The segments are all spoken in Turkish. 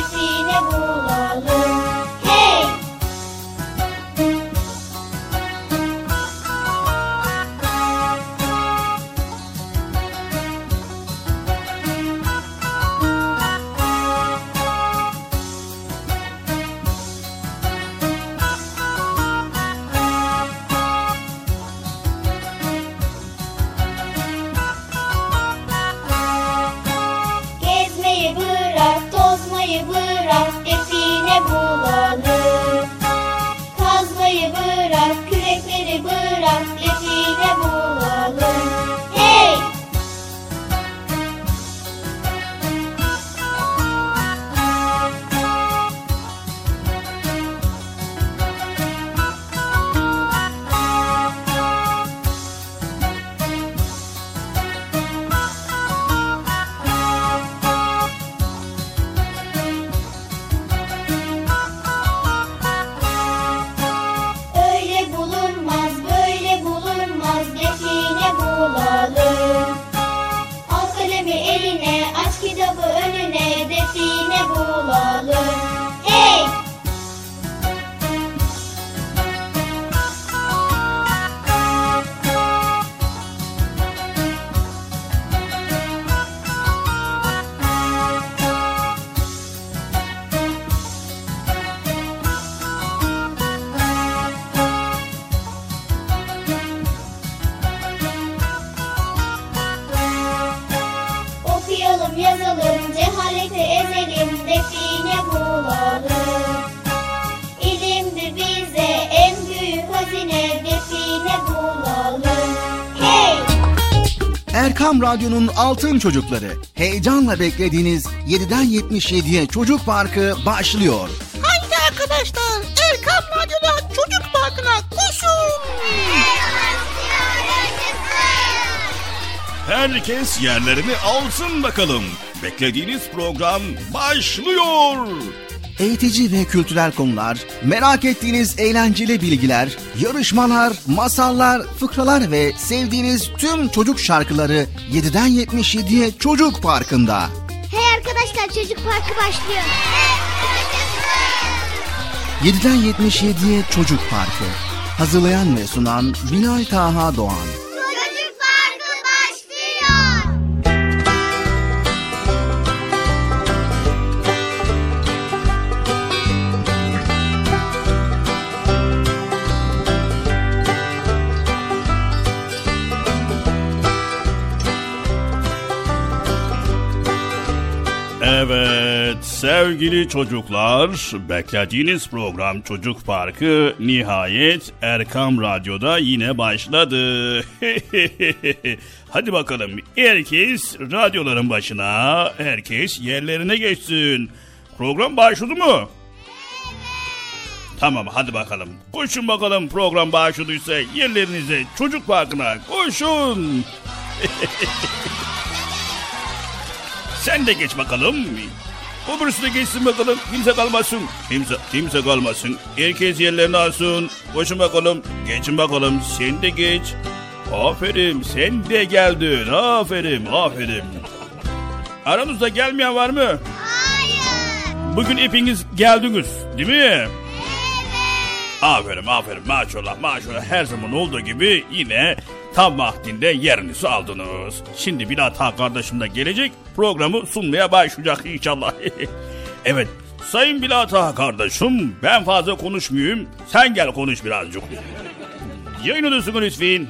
define bulalım. Hey! Gezmeyi bırak, tozmayı bırak, define bulalım. Kazmayı bırak, kürekleri bırak, define bulalım. Hey! Öyle bulunmaz, böyle bulunmaz, define bulalım. Al kalemi eline, aç kitabı önüne, define bulalım. Hey! Okuyalım, yazalım, cehaleti ezelim, define bulalım. İlimdir bize en büyük hazine, define bulalım. Hey! Erkam Radyo'nun Altın Çocukları. Heyecanla beklediğiniz 7'den 77'ye Çocuk Parkı başlıyor. Haydi arkadaşlar, Erkam Radyo'da Çocuk Parkı'na koşun. Herkes yerlerini alsın bakalım. Beklediğiniz program başlıyor. Eğitici ve kültürel konular, merak ettiğiniz eğlenceli bilgiler, yarışmalar, masallar, fıkralar ve sevdiğiniz tüm çocuk şarkıları 7'den 77'ye Çocuk Parkı'nda. Hey arkadaşlar, Çocuk Parkı başlıyor. 7'den 77'ye Çocuk Parkı. Hazırlayan ve sunan Binay Taha Doğan. Çocuk Parkı başlıyor. Evet sevgili çocuklar, beklediğiniz program Çocuk Parkı nihayet Erkam Radyo'da yine başladı. Hadi bakalım, herkes radyoların başına, herkes yerlerine geçsin. Program başladı mı? Tamam, hadi bakalım. Koşun bakalım, program başladıysa yerlerinize, Çocuk Parkı'na koşun. Sen de geç bakalım. Öbürsü de geçsin bakalım. Kimse kalmasın. Kimse kalmasın. Herkes yerlerini alsın. Koşun bakalım. Geçin bakalım. Sen de geç. Aferin. Sen de geldin. Aferin. Aramızda gelmeyen var mı? Hayır. Bugün hepiniz geldiniz. Değil mi? Evet. Aferin. Maşallah. Her zaman olduğu gibi yine tam vaktinde yerinizi aldınız. Şimdi Bilata kardeşim de gelecek, programı sunmaya başlayacak inşallah. Evet, Sayın Bilata kardeşim, ben fazla konuşmayayım, sen gel konuş birazcık. Yayınlıyorsun lütfen.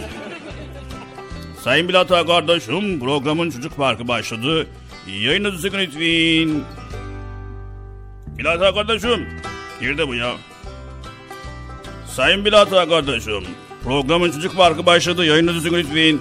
Sayın Bilata kardeşim, programın Çocuk Parkı başladı. Yayınlıyorsun lütfen. Bilata kardeşim, nerede bu ya? Sayın Bilata kardeşim, programın Çocuk Parkı başladı. Yayınınızı lütfen.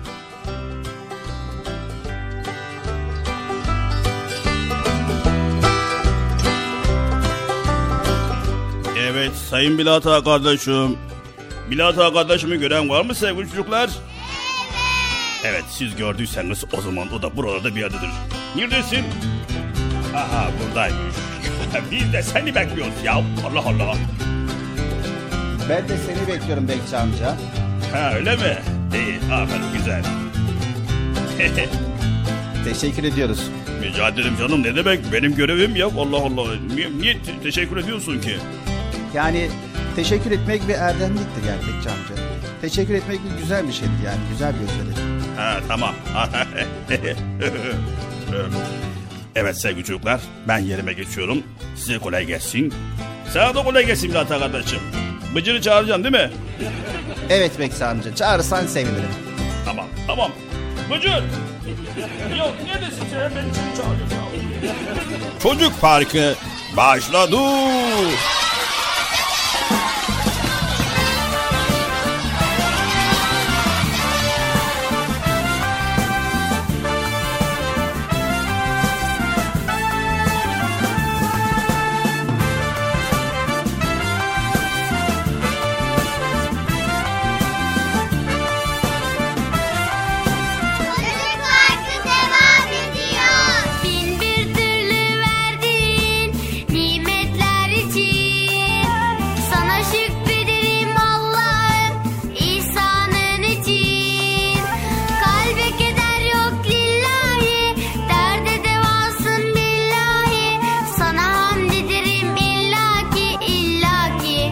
Evet Sayın Bilata kardeşim. Bilata kardeşimi gören var mı sevgili çocuklar? Evet, siz gördüyseniz o zaman o da buralarda bir yerdedir. Neredesin? Aha, buradaymış. Biz de seni bekliyoruz ya. Allah Allah. Ben de seni bekliyorum Bekçi amca. Ha, öyle mi? İyi, aferin, güzel. Teşekkür ediyoruz. Rica ederim canım, ne demek, benim görevim ya. Allah Allah, niye teşekkür ediyorsun ki? Yani teşekkür etmek bir erdemliktir yani Bekçi amca. Teşekkür etmek bir güzel bir şeydir yani. Güzel bir özellik. Ha tamam. Evet sevgili çocuklar, ben yerime geçiyorum. Size kolay gelsin. Sana da kolay gelsin Bülent kardeşim. Bıcır'ı çağıracaksın değil mi? Evet Bekçi amca, çağırırsan sevinirim. Tamam. Bıcır! Yok neredesin sen? Ben seni çağıracağım. Çocuk Parkı başladı. Çocuk Parkı devam ediyor. Bin bir türlü verdiğin nimetler için sana şükrederim Allah'ım ihsanın için. Kalbe keder yok lillahi, derde devasın billahi. Sana hamd ederim illaki illaki.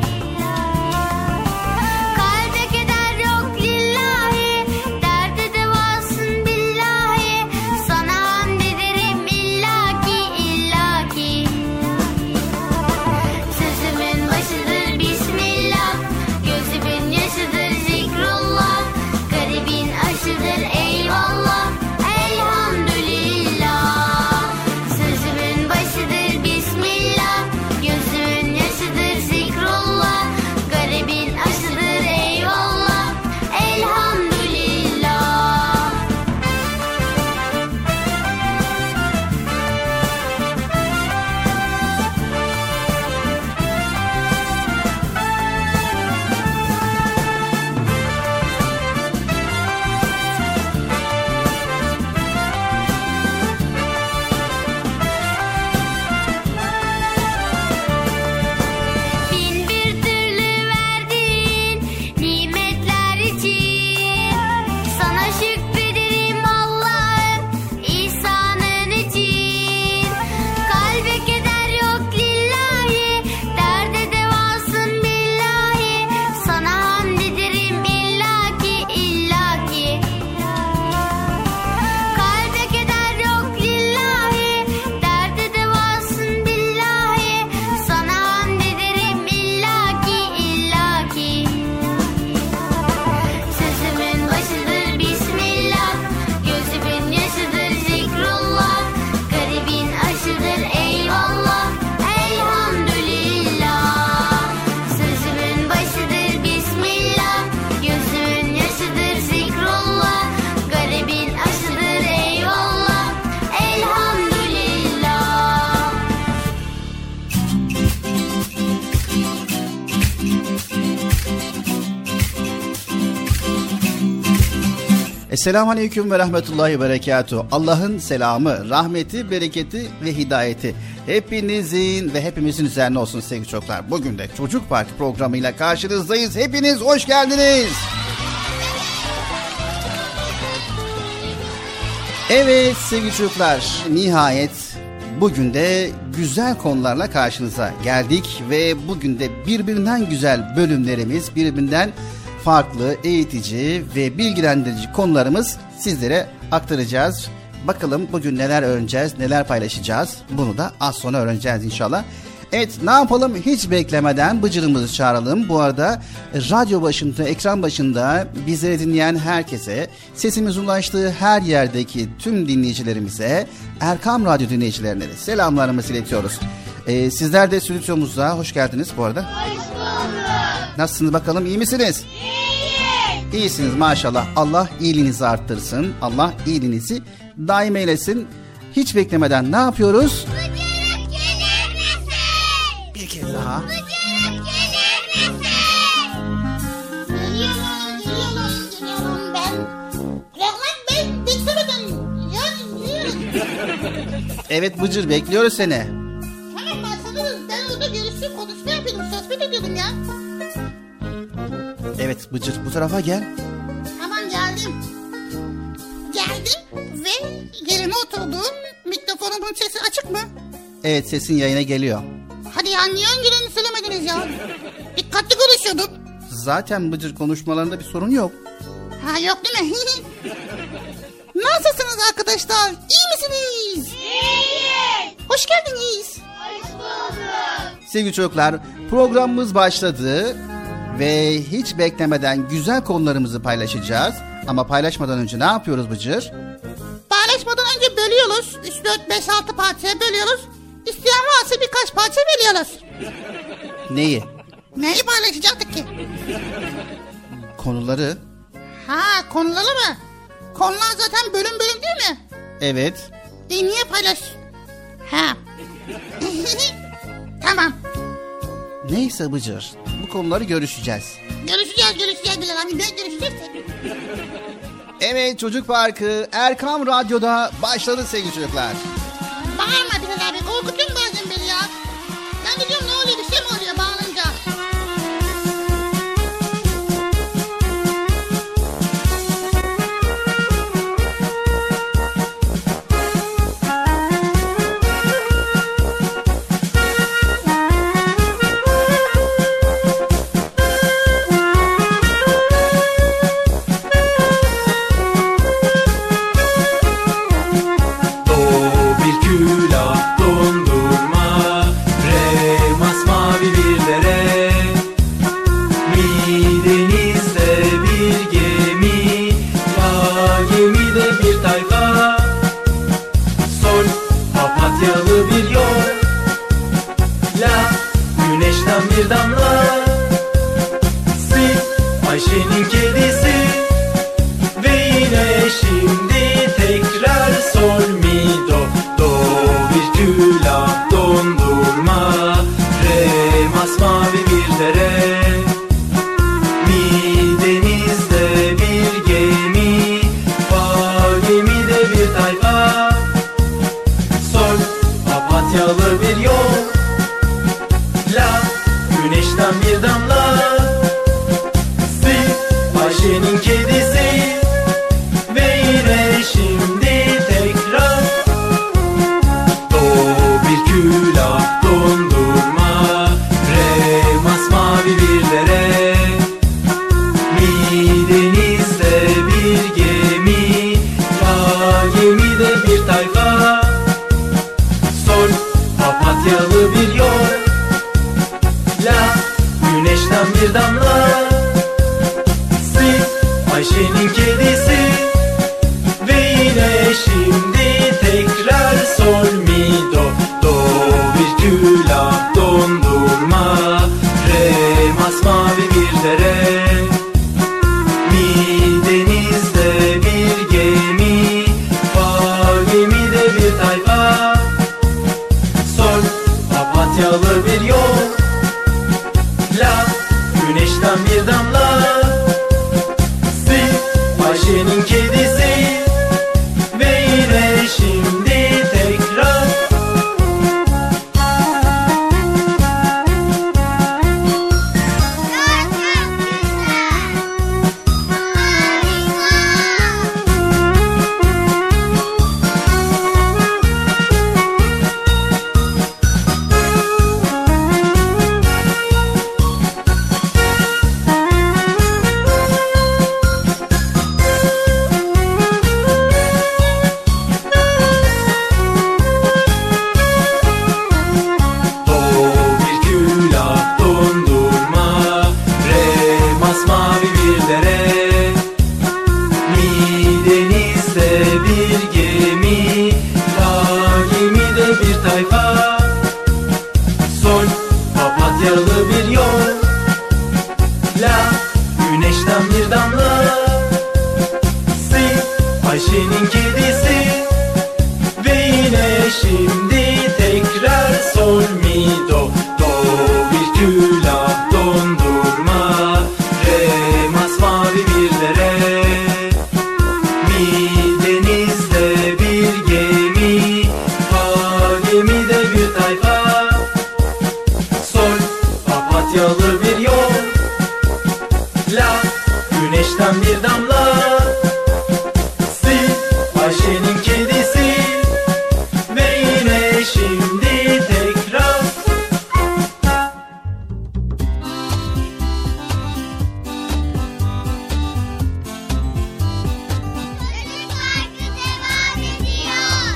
Kalbe keder yok lillahi, derde devasın billahi. Sana hamd ederim illaki illaki. Sözümün başıdır bismillah, gözümün yaşıdır zikrullah. Garibin aşıdır eyvallah, elhamdülillah. Sözümün başıdır bismillah, gözümün yaşıdır zikrullah. Garibin aşıdır eyvallah, elhamdülillah. Bin bir türlü verdiğin nimetler için sana şükrederim Allah'ım ihsanın için. Kalbe keder yok lillahi, derde devasın billahi. Sana hamd ederim illaki illaki. Kalbe keder yok lillahi, derde devasın billahi. Sana hamd ederim illaki illaki. Sözümün başıdır bismillah, gözümün yaşıdır zikrullah. Garibin aşıdır eyvallah, elhamdülillah. Sözümün başıdır bismillah, gözümün yaşıdır zikrullah. Garibin aşıdır eyvallah, elhamdülillah. Esselamu Aleyküm ve Rahmetullahi ve Berekatuhu. Allah'ın selamı, rahmeti, bereketi ve hidayeti hepinizin ve hepimizin üzerine olsun sevgili çocuklar. Bugün de Çocuk Parkı programıyla karşınızdayız. Hepiniz hoş geldiniz. Evet sevgili çocuklar, nihayet bugün de güzel konularla karşınıza geldik ve bugün de birbirinden güzel bölümlerimiz, birbirinden farklı, eğitici ve bilgilendirici konularımız sizlere aktaracağız. Bakalım bugün neler öğreneceğiz, neler paylaşacağız. Bunu da az sonra öğreneceğiz inşallah. Evet, ne yapalım, hiç beklemeden Bıcır'ımızı çağıralım. Bu arada radyo başında, ekran başında bizleri dinleyen herkese, sesimiz ulaştığı her yerdeki tüm dinleyicilerimize, Erkam Radyo dinleyicilerine de selamlarımızı iletiyoruz. Sizler de stüdyomuza hoş geldiniz bu arada. Hoş bulduk. Nasılsınız bakalım, iyi misiniz? İyi. İyisiniz maşallah. Allah iyiliğinizi arttırsın. Allah iyiliğinizi daim eylesin. Hiç beklemeden ne yapıyoruz? Bıcırık gelir misin? Bir kez daha. Bıcırık gelir misin? Geliyorum ben. Rahman Bey beklemeden. Evet Bıcır, bekliyoruz seni. Tamam başladınız. Ben orada görüşüm konuşma yapıyordum. Sohbet ediyordum ya. Evet Bıcır, bu tarafa gel. Tamam geldim. Geldim. geldim ve yerine oturdum. Mikrofonumun sesi açık mı? Evet, sesin yayına geliyor. Hadi ya, niye önceden söylemediniz ya? Dikkatli konuşuyordum. Zaten Bıcır konuşmalarında bir sorun yok. Ha, yok değil mi? Nasılsınız arkadaşlar? İyi misiniz? İyiyiz. Hoş geldiniz. Hoş bulduk. Sevgili çocuklar, programımız başladı ve hiç beklemeden güzel konularımızı paylaşacağız. Ama paylaşmadan önce ne yapıyoruz Bıcır? Paylaşmadan önce bölüyoruz. 3, 4, 5, 6 parçaya bölüyoruz. İsteyen varsa birkaç parça veriyoruz. Neyi? Neyi paylaşacaktık ki? Konuları. Ha, konuları mı? Konular zaten bölüm bölüm değil mi? Evet. Niye paylaş? Ha. Tamam. Neyse Bıcır, bu konuları görüşeceğiz. Görüşeceğiz Bilal abi. Ne görüşeceğiz? Evet, Çocuk Parkı Erkam Radyo'da başladı sevgili çocuklar. Bağırma Bilal abi. Korkutuyorsun bazen beni ya. Ben de diyorum, ne oluyor, bir şey mi oluyor bağlanınca? bir damla, si Ayşe'nin kedisi. Ve yine şimdi tekrar sol mi do, do bir külah dondurma, re masmavi bir dere, mi denizde bir gemi, fa gemide bir tayfa, sol papatyalı bir yol, la güneşten bir damla, si Ayşe'nin kedisi. Ve yine şimdi tekrar do bir külah dondurma, re masmavi bir dere, mi denizde bir gemi, fa gemide bir tayfa, sol papatyalı bir yol, la güneşten bir damla, si Ayşe'nin kedisi. Ve yine şimdi tekrar sol mi do, do bir külah dondurma, re masmavi bir dere, mi denizde bir gemi, fa gemide bir tayfa, sol papatyalı bir yol, la güneşten bir damla, si Ayşe'nin kedisi. Ve yine şimdi tekrar Ayşe'nin kedisi. Ve yine şimdi tekrar. Çocuk Parkı devam ediyor.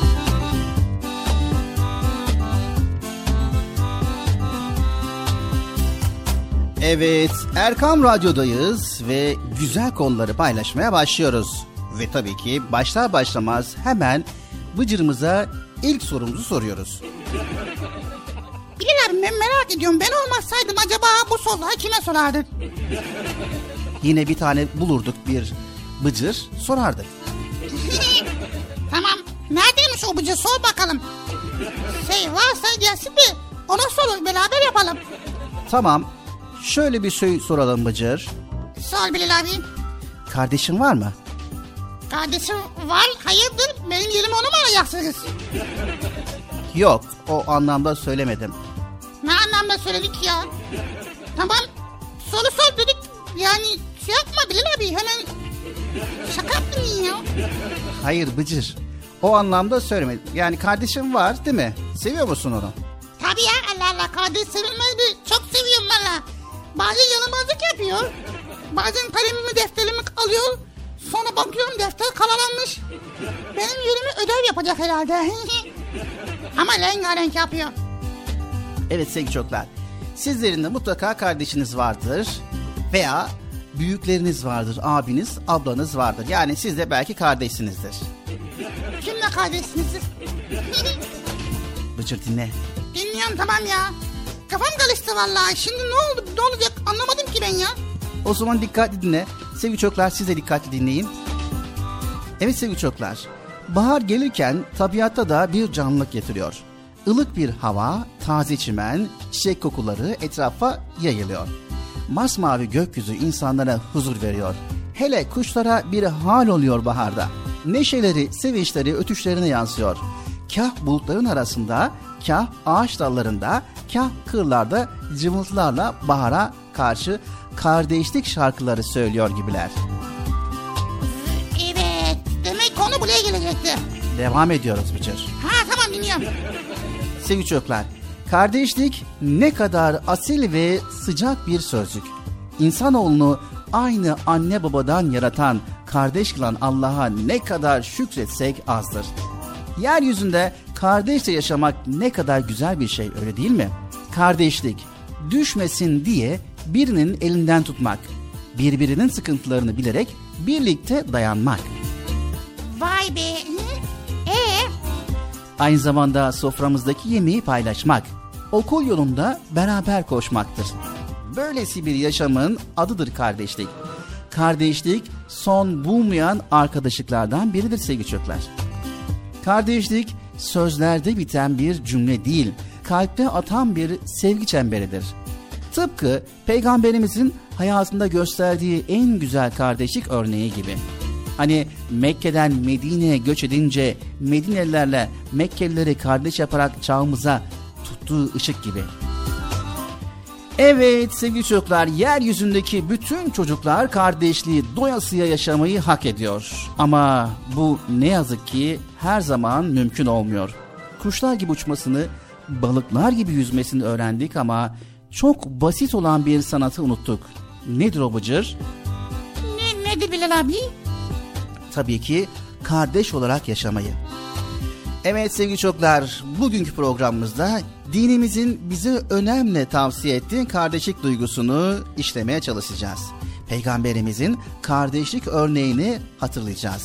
Evet, Erkam Radyo'dayız ve güzel konuları paylaşmaya başlıyoruz. Ve tabii ki başlar başlamaz hemen Bıcır'ımıza ilk sorumuzu soruyoruz. Bilal abi ben merak ediyorum. Ben olmasaydım acaba bu soruları kime sorardın? Yine bir tane bulurduk bir Bıcır sorardık. Tamam. Neredeymiş o bıcı? Sor bakalım. Varsa gelsin de ona sorun. Beraber yapalım. Tamam, şöyle bir şey soralım Bıcır. Sor Bilal abi. Kardeşin var mı? Kardeşim var. Hayırdır? Benim yerime onu mu arayacaksınız? Yok, o anlamda söylemedim. Ne anlamda söyledik ya? Tamam. Soru sor dedik. Yani şey yapma Bilal abi. Hemen şaka yaptın ya. Hayır Bıcır, o anlamda söylemedim. Yani kardeşin var değil mi? Seviyor musun onu? Tabii ya, Allah Allah, kardeş sevilmez mi? Çok seviyorum valla. Bazen yalamazlık yapıyor. Bazen kalemimi defterimi alıyor. Sonra bakıyorum defter karalanmış. Benim yerime ödev yapacak herhalde. Ama rengarenk yapıyor. Evet sevgili çocuklar, sizlerin de mutlaka kardeşiniz vardır. Veya büyükleriniz vardır, abiniz, ablanız vardır. Yani siz de belki kardeşsinizdir. Kimle kardeşsiniz siz? Bıcır dinle. Dinliyorum tamam ya. Kafam karıştı vallahi. Şimdi ne oldu? Ne olacak? Anlamadım ki ben ya. O zaman dikkatli dinle. Sevgili çocuklar, siz de dikkatli dinleyin. Evet sevgili çocuklar, bahar gelirken tabiatta da bir canlılık getiriyor. Ilık bir hava, taze çimen, çiçek kokuları etrafa yayılıyor. Masmavi gökyüzü insanlara huzur veriyor. Hele kuşlara bir hal oluyor baharda. Neşeleri, sevinçleri ötüşlerine yansıyor. Kah bulutların arasında, kah ağaç dallarında, kah kırlarda cıvıltılarla bahara karşı kardeşlik şarkıları söylüyor gibiler. Evet. Demek konu buraya gelecekti. Devam ediyoruz Bıcır. Ha tamam dinliyorum. Sevgili çocuklar, kardeşlik ne kadar asil ve sıcak bir sözcük. İnsanoğlunu aynı anne babadan yaratan, kardeş kılan Allah'a ne kadar şükretsek azdır. Yeryüzünde kardeşle yaşamak ne kadar güzel bir şey, öyle değil mi? Kardeşlik, düşmesin diye birinin elinden tutmak, birbirinin sıkıntılarını bilerek birlikte dayanmak. Vay be. Aynı zamanda soframızdaki yemeği paylaşmak, okul yolunda beraber koşmaktır. Böylesi bir yaşamın adıdır kardeşlik. Kardeşlik son bulmayan arkadaşlıklardan biridir sevgili çocuklar. Kardeşlik sözlerde biten bir cümle değil, kalpte atan bir sevgi çemberidir. Tıpkı Peygamberimizin hayatında gösterdiği en güzel kardeşlik örneği gibi. Hani Mekke'den Medine'ye göç edince Medinelilerle Mekkelileri kardeş yaparak çağımıza tuttuğu ışık gibi. Evet sevgili çocuklar, yeryüzündeki bütün çocuklar kardeşliği doyasıya yaşamayı hak ediyor. Ama bu ne yazık ki her zaman mümkün olmuyor. Kuşlar gibi uçmasını, balıklar gibi yüzmesini öğrendik ama çok basit olan bir sanatı unuttuk. Nedir o Bıcır? Nedir Bilal abi? Tabii ki kardeş olarak yaşamayı. Evet sevgili çocuklar, bugünkü programımızda dinimizin bize önemli tavsiye ettiği kardeşlik duygusunu işlemeye çalışacağız. Peygamberimizin kardeşlik örneğini hatırlayacağız.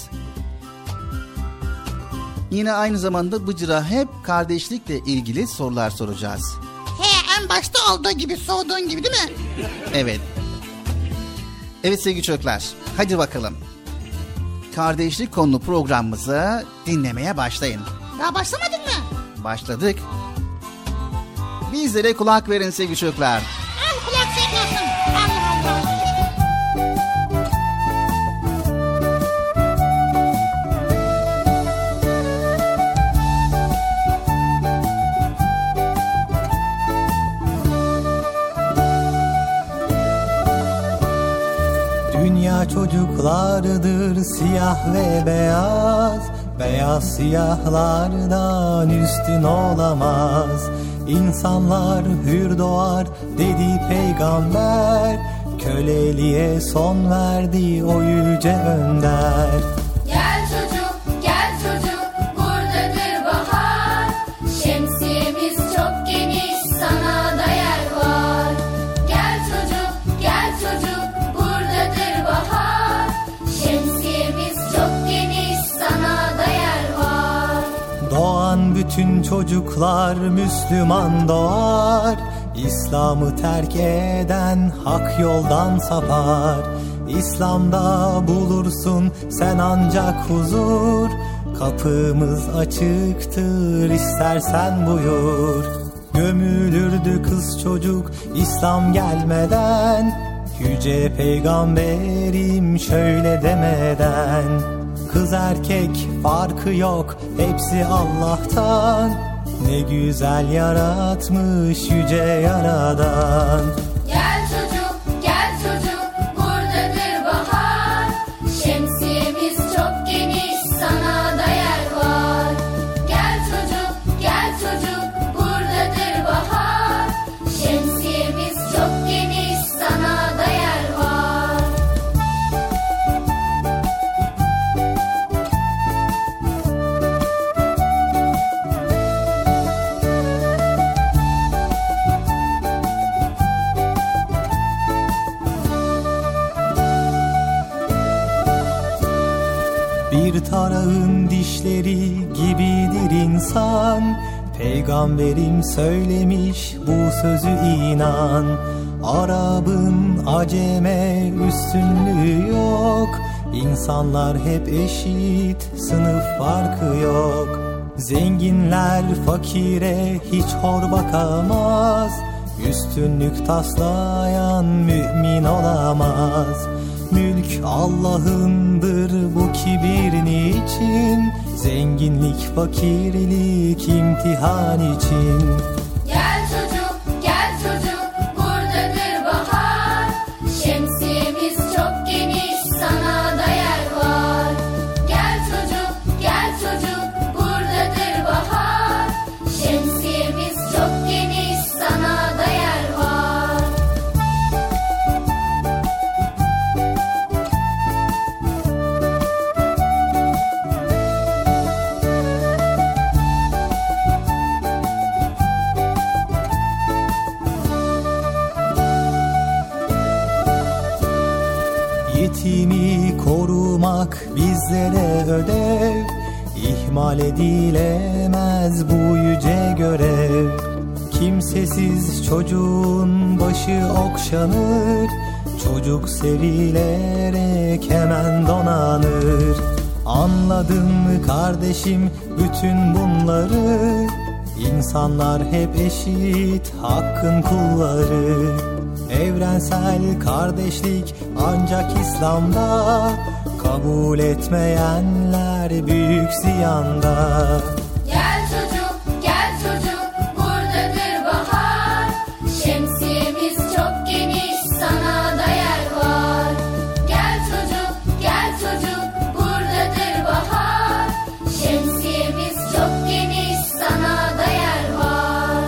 Yine aynı zamanda Bıcır'a hep kardeşlikle ilgili sorular soracağız. En başta olduğu gibi, sorduğun gibi değil mi? Evet. Evet sevgili çocuklar, hadi bakalım. Kardeşlik konulu programımızı dinlemeye başlayın. Daha başlamadın mı? Başladık. Bizlere kulak verin sevgili çocuklar. Al kulak çekiyorsun. Allah Allah. Dünya çocuklar vardır siyah ve beyaz, beyaz siyahlardan üstün olamaz. İnsanlar hür doğar dedi peygamber, köleliğe son verdi o yüce önder. Gel çocuk, gel çocuk, buradadır bahar. Şemsiyemiz çok geniş, sana da yer var. Gel çocuk, buradadır bahar. Şemsiyemiz çok geniş, sana da yer var. Doğan bütün çocuklar Müslüman doğar. İslam'ı terk eden hak yoldan sapar. İslam'da bulursun sen ancak huzur. Kapımız açıktır, istersen buyur. Gömülürdü kız çocuk İslam gelmeden, yüce peygamberim şöyle demeden. Kız erkek farkı yok, hepsi Allah'tan. Ne güzel yaratmış yüce yaradan. Gel çocuk, buradadır bahar. Şemsiyemiz çok geniş, sana da yer var. Gel çocuk, buradadır bahar. Şemsiyemiz çok geniş, sana da yer var. Bir tarağın dişleri gibidir insan. Peygamberim söylemiş bu sözü inan. Arabın aceme üstünlüğü yok. İnsanlar hep eşit, sınıf farkı yok. Zenginler fakire hiç hor bakamaz. Üstünlük taslayan mümin olamaz. Mülk Allah'ındır, bu kibir niçin? Zenginlik fakirlik imtihan için. Gel çocuk, buradadır bahar. Şemsiyemiz çok geniş, sana da yer var. Gel çocuk, buradadır bahar. Şemsiyemiz çok geniş, sana da yer var. Yetimi korumak bizlere ödev. İhmal edilemez bu yüce görev. Kimsesiz çocuğun başı okşanır. Çocuk sevilerek hemen donanır. Anladın mı kardeşim bütün bunları? İnsanlar hep eşit, hakkın kulları. Evrensel kardeşlik ancak İslam'da. Kabul etmeyenler büyük ziyanda. Gel çocuk, buradadır bahar. Şemsiyemiz çok geniş, sana da yer var. Gel çocuk, buradadır bahar. Şemsiyemiz çok geniş, sana da yer var.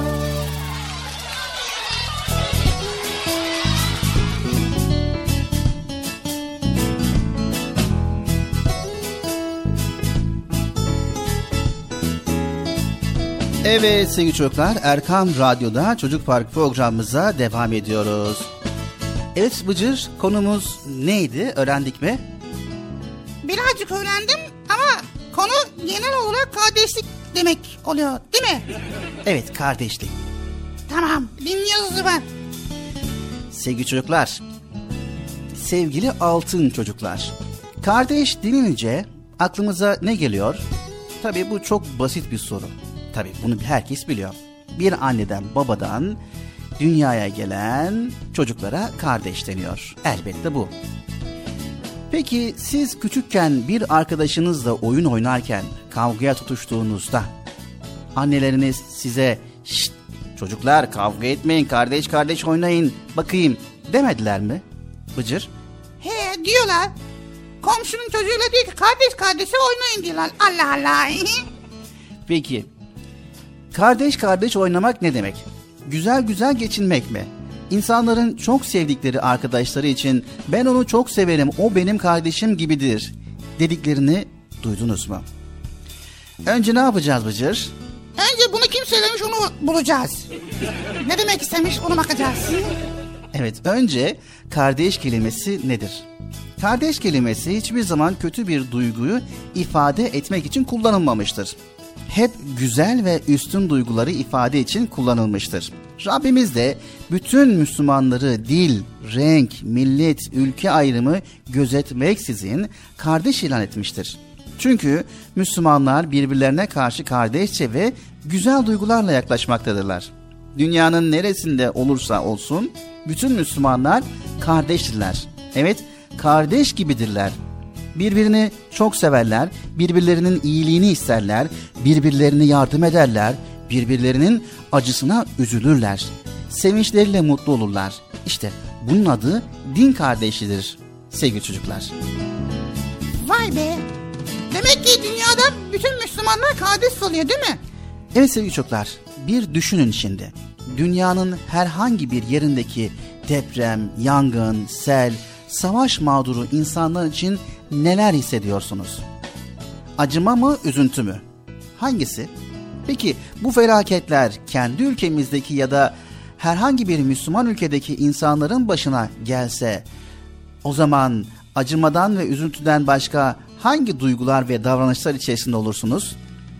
Evet sevgili çocuklar, Erkam Radyo'da Çocuk Park programımıza devam ediyoruz. Evet Bıcır, konumuz neydi, öğrendik mi? Birazcık öğrendim ama konu genel olarak kardeşlik demek oluyor değil mi? Evet, kardeşlik. Tamam, dinliyoruz o zaman. Sevgili çocuklar, sevgili altın çocuklar, kardeş denilince aklımıza ne geliyor? Tabii bu çok basit bir soru. Tabii bunu herkes biliyor. Bir anneden babadan dünyaya gelen çocuklara kardeş deniyor. Elbette bu. Peki siz küçükken bir arkadaşınızla oyun oynarken kavgaya tutuştuğunuzda anneleriniz size "Şşt, çocuklar kavga etmeyin, kardeş kardeş oynayın bakayım" demediler mi Bıcır? He diyorlar. komşunun çocuğuyla değil ki kardeş kardeşe oynayın diyorlar. Allah Allah. Peki, kardeş kardeş oynamak ne demek? Güzel güzel geçinmek mi? İnsanların çok sevdikleri arkadaşları için ben onu çok severim, o benim kardeşim gibidir dediklerini duydunuz mu? Önce ne yapacağız Bıcır? Önce bunu kim söylemiş onu bulacağız. Ne demek istemiş onu bakacağız. Evet, önce kardeş kelimesi nedir? Kardeş kelimesi hiçbir zaman kötü bir duyguyu ifade etmek için kullanılmamıştır. Hep güzel ve üstün duyguları ifade için kullanılmıştır. Rabbimiz de bütün Müslümanları dil, renk, millet, ülke ayrımı gözetmeksizin kardeş ilan etmiştir. Çünkü Müslümanlar birbirlerine karşı kardeşçe ve güzel duygularla yaklaşmaktadırlar. Dünyanın neresinde olursa olsun bütün Müslümanlar kardeştirler. Evet, kardeş gibidirler. Birbirini çok severler, birbirlerinin iyiliğini isterler, birbirlerine yardım ederler, birbirlerinin acısına üzülürler. Sevinçleriyle mutlu olurlar. İşte bunun adı din kardeşliğidir sevgili çocuklar. Vay be. Demek ki dünyada bütün Müslümanlar kardeş oluyor değil mi? Evet sevgili çocuklar, bir düşünün şimdi. Dünyanın herhangi bir yerindeki deprem, yangın, sel, savaş mağduru insanlar için neler hissediyorsunuz? Acıma mı, üzüntü mü? Hangisi? Peki bu felaketler kendi ülkemizdeki ya da herhangi bir Müslüman ülkedeki insanların başına gelse, o zaman acımadan ve üzüntüden başka hangi duygular ve davranışlar içerisinde olursunuz?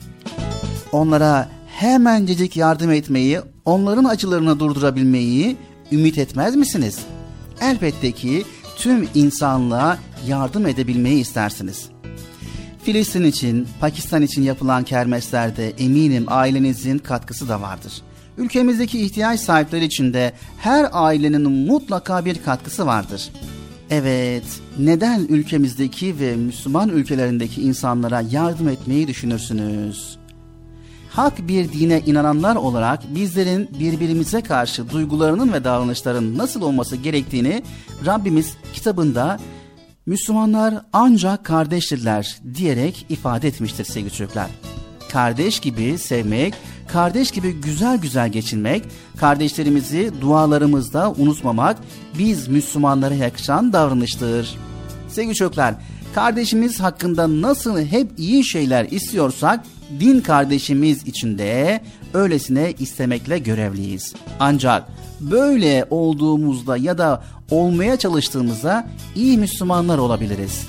Onlara hemencecik yardım etmeyi, onların acılarını durdurabilmeyi ümit etmez misiniz? Elbette ki tüm insanlığa yardım edebilmeyi istersiniz. Filistin için, Pakistan için yapılan kermeslerde eminim ailenizin katkısı da vardır. Ülkemizdeki ihtiyaç sahipleri için de her ailenin mutlaka bir katkısı vardır. Evet, neden ülkemizdeki ve Müslüman ülkelerindeki insanlara yardım etmeyi düşünürsünüz? Hak bir dine inananlar olarak bizlerin birbirimize karşı duygularının ve davranışların nasıl olması gerektiğini Rabbimiz kitabında Müslümanlar ancak kardeştirler diyerek ifade etmiştir sevgili çocuklar. Kardeş gibi sevmek, kardeş gibi güzel güzel geçinmek, kardeşlerimizi dualarımızda unutmamak biz Müslümanlara yakışan davranıştır. Sevgili çocuklar, kardeşimiz hakkında nasıl hep iyi şeyler istiyorsak, din kardeşimiz için de öylesine istemekle görevliyiz. Ancak böyle olduğumuzda ya da olmaya çalıştığımızda iyi Müslümanlar olabiliriz.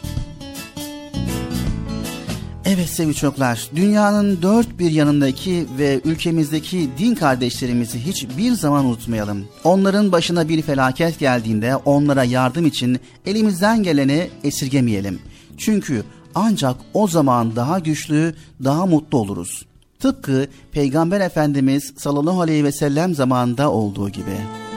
Evet sevgili çocuklar, dünyanın dört bir yanındaki ve ülkemizdeki din kardeşlerimizi hiçbir zaman unutmayalım. Onların başına bir felaket geldiğinde onlara yardım için elimizden geleni esirgemeyelim. Çünkü ancak o zaman daha güçlü, daha mutlu oluruz. Tıpkı Peygamber Efendimiz sallallahu aleyhi ve sellem zamanında olduğu gibi.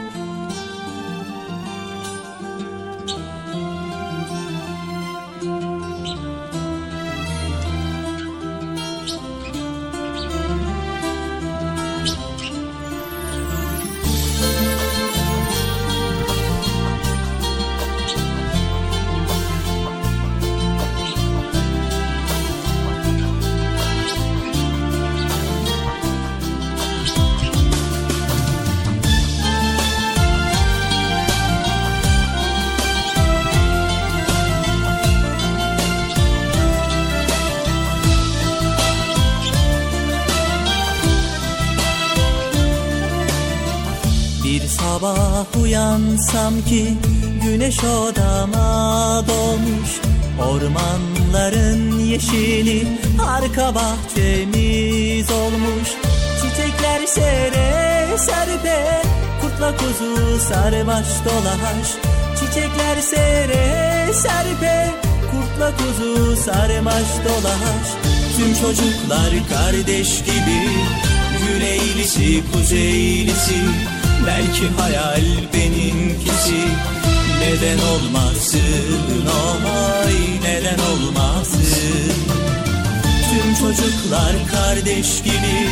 Sabah uyansam ki güneş odama doğmuş, ormanların yeşili arka bahçemiz olmuş. Çiçekler sere serpe, kurtla kuzu sarmaş dolaş. Çiçekler sere serpe, kurtla kuzu sarmaş dolaş. Tüm çocuklar kardeş gibi, güneylisi kuzeylisi. Belki hayal benimkisi, neden olmasın, oy neden olmasın. Tüm çocuklar kardeş gibi,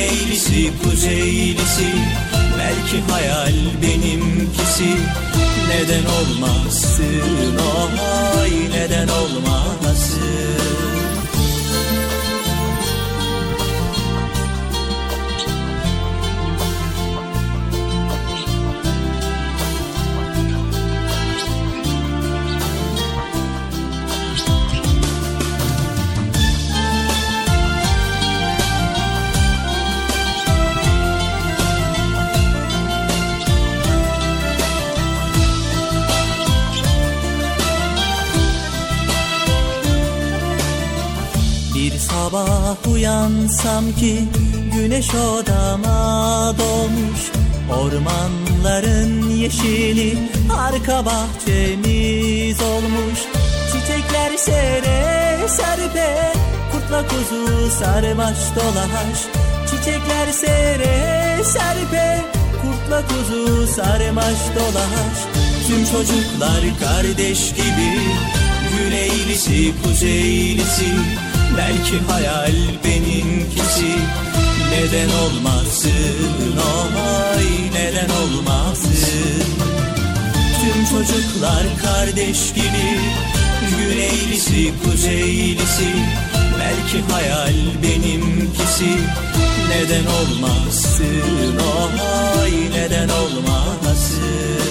güneylisi kuzeylisi. Belki hayal benimkisi, neden olmasın, oy neden olmasın. Sabah uyansam ki güneş odama doğmuş, ormanların yeşili arka bahçemiz olmuş. Çiçekler sere serpe, kurtla kuzu sarmaş dolaş. Çiçekler sere serpe, kurtla kuzu sarmaş dolaş. Tüm çocuklar kardeş gibi, güneylisi kuzeylisi, belki hayal benimkisi, neden olmasın, oy neden olmasın. Tüm çocuklar kardeş gibi, güneylisi kuzeylisi, belki hayal benimkisi, neden olmasın, oy neden olmasın.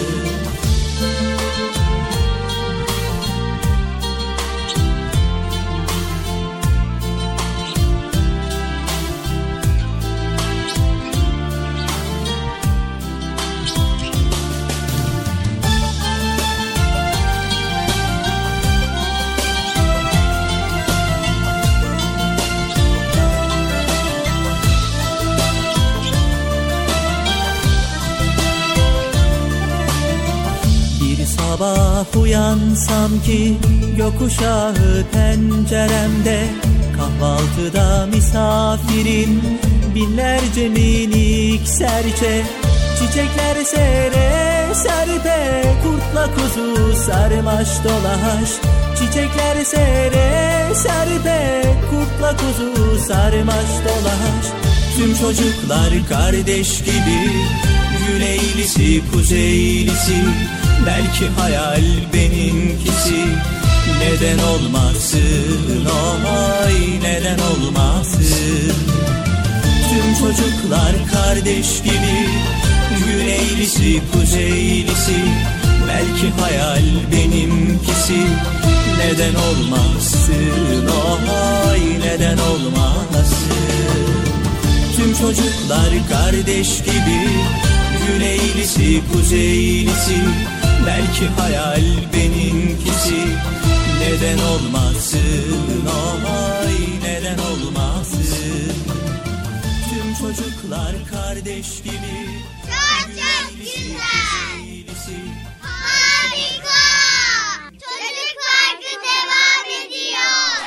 Sabah uyansam ki gökkuşağı penceremde, kahvaltıda misafirim binlerce minik serçe. Çiçekler sere serpe, kurtla kuzu sarmaş dolaş. Çiçekler sere serpe, kurtla kuzu sarmaş dolaş. Tüm çocuklar kardeş gibi, güneylisi kuzeylisi, belki hayal benimkisi, neden olmasın, oy neden olmasın. Tüm çocuklar kardeş gibi, güneylisi kuzeylisi, belki hayal benimkisi, neden olmasın, oy neden olmasın. Tüm çocuklar kardeş gibi, güneylisi kuzeylisi, belki hayal benimkisi, neden olmasın, oy neden olmasın. Tüm çocuklar kardeş gibi, Çok güzel. Harika. Çocuk Parkı devam ediyor.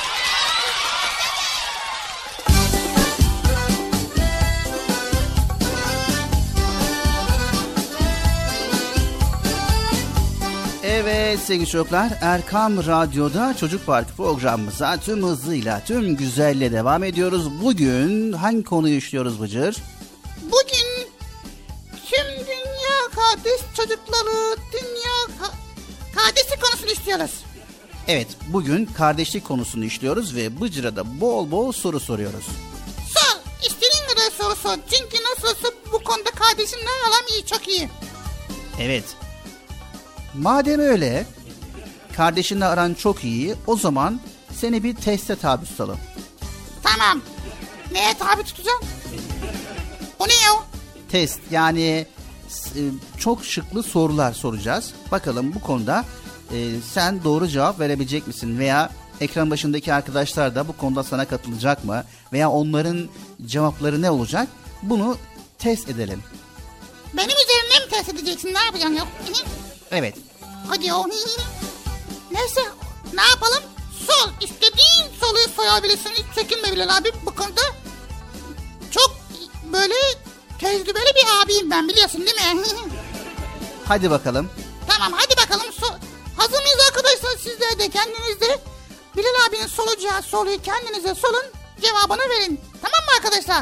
Evet sevgili çocuklar, Erkam Radyo'da Çocuk Parkı programımıza tüm hızıyla, tüm güzelle devam ediyoruz. Bugün hangi konuyu işliyoruz Bıcır? Bugün tüm dünya kardeş çocukları, kardeşlik konusunu istiyoruz. Evet, bugün kardeşlik konusunu işliyoruz ve Bıcır'a da bol bol soru soruyoruz. Sor, istediğin kadar soru sor. Çünkü nasılsa bu konuda kardeşimle aram iyi, çok iyi. Evet. Madem öyle, kardeşinle aran çok iyi, o zaman seni bir teste tabi tutalım. Tamam. Neye tabi tutacağım? O ne ya? Test, yani çok şıklı sorular soracağız. Bakalım bu konuda sen doğru cevap verebilecek misin? Veya ekran başındaki arkadaşlar da bu konuda sana katılacak mı? Veya onların cevapları ne olacak? Bunu test edelim. Benim üzerimde mi test edeceksin? Ne yapacaksın ya? Evet. Hadi ya. Neyse, ne yapalım? Sor. İstediğin soruyu sorabilirsin. Hiç çekinme Bilal abi bu konuda. Çok böyle tecrübeli bir abiyim ben, biliyorsun değil mi? Hadi bakalım. Tamam, hadi bakalım. Hazır mıyız arkadaşlar? Sizler de kendiniz de Bilal abinin soracağı soruyu kendinize sorun. Cevabını verin. Tamam mı arkadaşlar?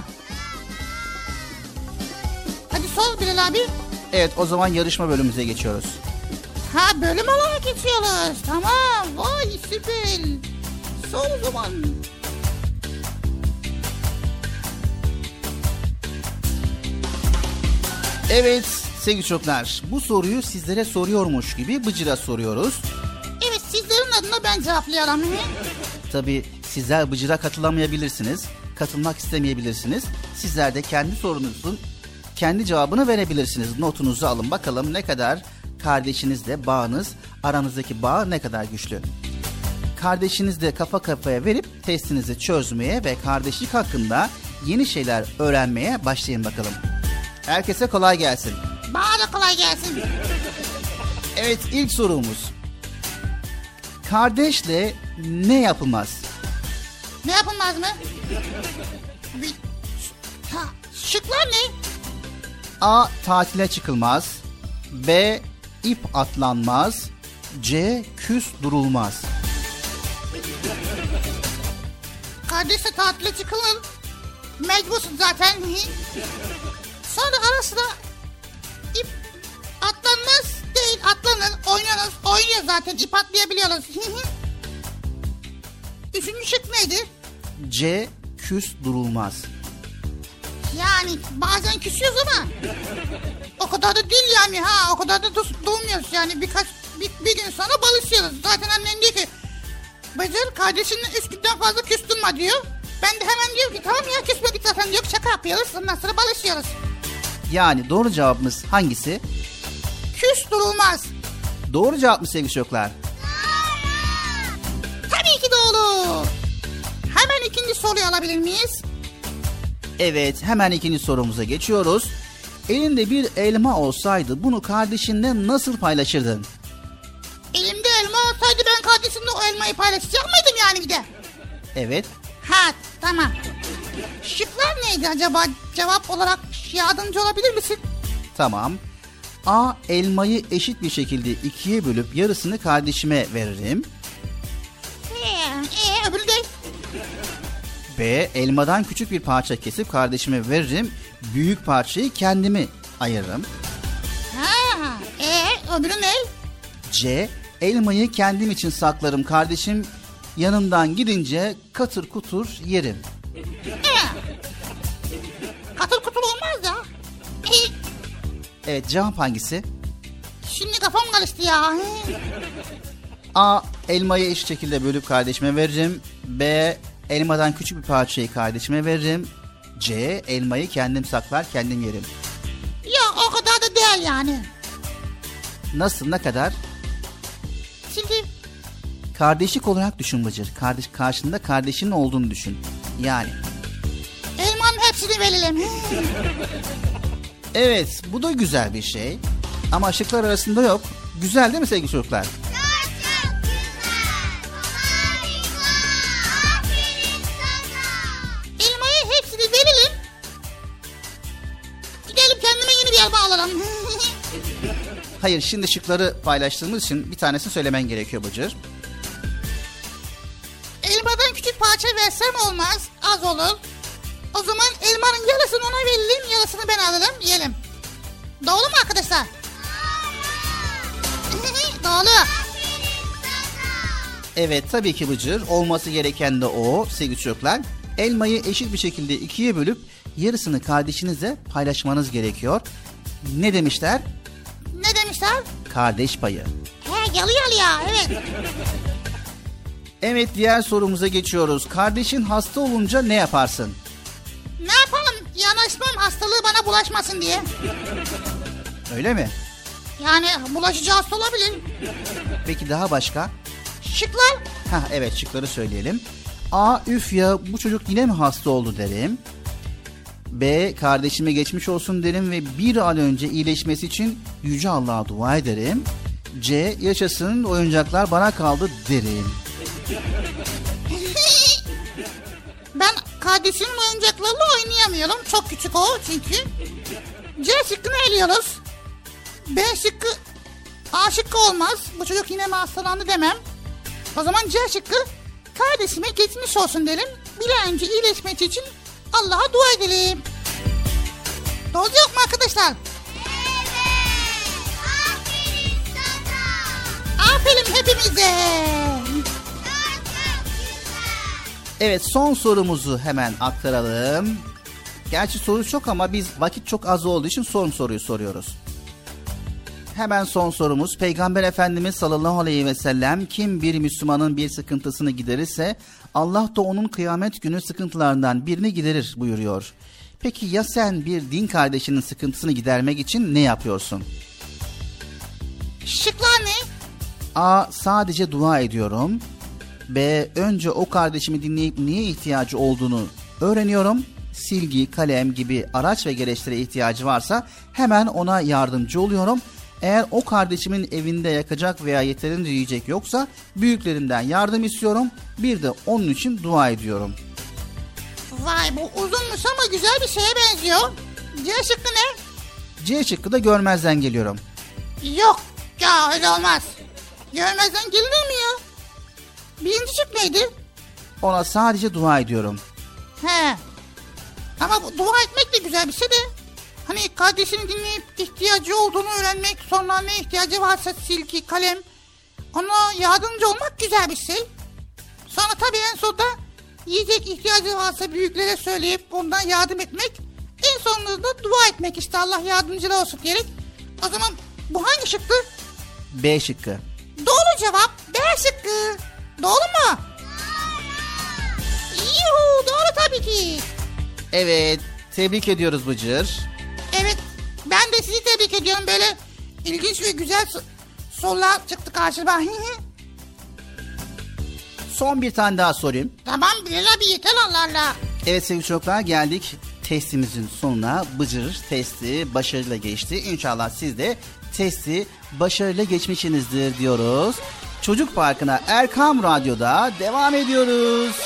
Hadi sor Bilal abi. Evet, o zaman yarışma bölümümüze geçiyoruz. Ha, bölüm olarak geçiyoruz. Tamam. Vay süper. Sor o zaman. Evet sevgili çocuklar, bu soruyu sizlere soruyormuş gibi Bıcır'a soruyoruz. Evet, sizlerin adına ben cevaplayalım. Tabii sizler Bıcır'a katılamayabilirsiniz, katılmak istemeyebilirsiniz. Sizler de kendi sorunuzun kendi cevabını verebilirsiniz. Notunuzu alın bakalım ne kadar kardeşinizle bağınız, aranızdaki bağ ne kadar güçlü. Kardeşinizle kafa kafaya verip testinizi çözmeye ve kardeşlik hakkında yeni şeyler öğrenmeye başlayın bakalım. Herkese kolay gelsin. Bana da kolay gelsin. Evet, ilk sorumuz. Kardeşle ne yapılmaz? Ne yapılmaz mı? Şıklar ne? A. Tatile çıkılmaz. B. İp atlanmaz. C. Küs durulmaz. Kardeşle tatile çıkılır. Mecbursun zaten. Sonra arasında ip atlanmaz değil, atlanır, oynuyor zaten, ip atlayabiliyoruz. Üçüncü şık neydi? C. Küs durulmaz. Yani bazen küsüyoruz ama o kadar da değil yani, ha, o kadar da durmuyoruz yani, bir gün sonra barışıyoruz. Zaten annen diyor ki Bıcır, kardeşinle 3 günden fazla küstürme diyor. Ben de hemen diyorum ki tamam ya, küsmedik zaten diyor, şaka yapıyoruz, ondan sonra barışıyoruz. Yani doğru cevabımız hangisi? Küs durulmaz. Doğru cevap mı sevgili çocuklar? Tabii ki doğru. Hemen ikinci soruyu alabilir miyiz? Evet, hemen ikinci sorumuza geçiyoruz. Elinde bir elma olsaydı bunu kardeşinle nasıl paylaşırdın? Elimde elma olsaydı ben kardeşimle o elmayı paylaşacak mıydım yani bir de? Evet. Ha, tamam. Şıklar neydi acaba? Cevap olarak yardımcı olabilir misin? Tamam. A. Elmayı eşit bir şekilde ikiye bölüp yarısını kardeşime veririm. Öbürü değil. B. Elmadan küçük bir parça kesip kardeşime veririm. Büyük parçayı kendimi ayırırım. Ha, öbürü ne? C. Elmayı kendim için saklarım. Kardeşim yanımdan gidince katır kutur yerim. Katır kutur olmaz da. Evet, cevap hangisi? Şimdi kafam karıştı ya. A. Elmayı eşit şekilde bölüp kardeşime veririm. B. Elmadan küçük bir parçayı kardeşime veririm. C. Elmayı kendim saklar kendim yerim. Ya o kadar da değil yani. Nasıl, ne kadar? Şimdi Kardeşlik olarak düşün Bıcır. Karşında kardeşinin olduğunu düşün. Yani. elmanın hepsini verelim. Evet, bu da güzel bir şey. Ama şıklar arasında yok. Güzel değil mi sevgili çocuklar? Çok güzel. Harika. Aferin sana. Elmayı hepsini verelim. Gidelim kendime yeni bir elma alalım. Hayır, şimdi şıkları paylaştığımız için bir tanesini söylemen gerekiyor Bıcır. Elmadan küçük parça versem olmaz, az olur. O zaman elmanın yarısını ona verelim, yarısını ben alırım, yiyelim. Doğru mu arkadaşlar? Doğru. Evet, tabii ki Bıcır. Olması gereken de o sevgili çocuklar. Elmayı eşit bir şekilde ikiye bölüp yarısını kardeşinizle paylaşmanız gerekiyor. Ne demişler? Ne demişler? Kardeş payı. Geliyor ya, evet. Evet, diğer sorumuza geçiyoruz. Kardeşin hasta olunca ne yaparsın? Ne yapalım? Yanaşmam, hastalığı bana bulaşmasın diye. Öyle mi? Yani bulaşıcı hasta olabilir. Peki daha başka? Şıklar? Evet, şıkları söyleyelim. A. Üf ya, bu çocuk yine mi hasta oldu derim. B. Kardeşime geçmiş olsun derim ve bir an önce iyileşmesi için Yüce Allah'a dua ederim. C. Yaşasın, oyuncaklar bana kaldı derim. Ben kardeşimin oyuncaklarıyla oynayamıyorum. Çok küçük o çünkü. C şıkkını eliyoruz. B şıkkı, A şıkkı olmaz. Bu çocuk yine mi hastalandı demem. O zaman C şıkkı, kardeşime geçmiş olsun derim. Bir an önce iyileşmesi için Allah'a dua edelim. Doğru yok mu arkadaşlar? Evet. Aferin sana. Aferin hepimize. Evet, son sorumuzu hemen aktaralım. Gerçi soru çok ama biz vakit çok az olduğu için son soruyu soruyoruz. Hemen son sorumuz. Peygamber Efendimiz sallallahu aleyhi ve sellem kim bir Müslümanın bir sıkıntısını giderirse Allah da onun kıyamet günü sıkıntılarından birini giderir buyuruyor. Peki ya sen bir din kardeşinin sıkıntısını gidermek için ne yapıyorsun? Şıklar ne? A. Sadece dua ediyorum. B. Önce o kardeşimi dinleyip niye ihtiyacı olduğunu öğreniyorum. Silgi, kalem gibi araç ve gereçlere ihtiyacı varsa hemen ona yardımcı oluyorum. Eğer o kardeşimin evinde yakacak veya yeterince yiyecek yoksa büyüklerinden yardım istiyorum. Bir de onun için dua ediyorum. Vay, bu uzunmuş ama güzel bir şeye benziyor. C şıkkı ne? C şıkkı da görmezden geliyorum. Yok ya, öyle olmaz. Görmezden gelinir mi ya? Birinci şık neydi? Ona sadece dua ediyorum. He. Ama bu dua etmek de güzel bir şey de. Hani kardeşini dinleyip ihtiyacı olduğunu öğrenmek, sonra ne ihtiyacı varsa silgi, kalem, ona yardımcı olmak güzel bir şey. Sonra tabii en sonunda yiyecek ihtiyacı varsa büyüklere söyleyip ondan yardım etmek. En sonunda da dua etmek, işte Allah yardımcılar olsun diyerek. O zaman bu hangi şıkkı? B şıkkı. Doğru cevap B şıkkı. Doğru mu? Yuhu, doğru tabii ki. Evet, tebrik ediyoruz Bıcır. Evet, ben de sizi tebrik ediyorum. Böyle ilginç ve güzel sorular çıktı karşıma. Son bir tane daha sorayım. Tamam Bilal abi, yeter Allah Allah. Evet sevgili çocuklar, geldik testimizin sonuna. Bıcır testi başarıyla geçti. İnşallah siz de testi başarıyla geçmişsinizdir diyoruz. Çocuk Parkı'na Erkam Radyo'da devam ediyoruz.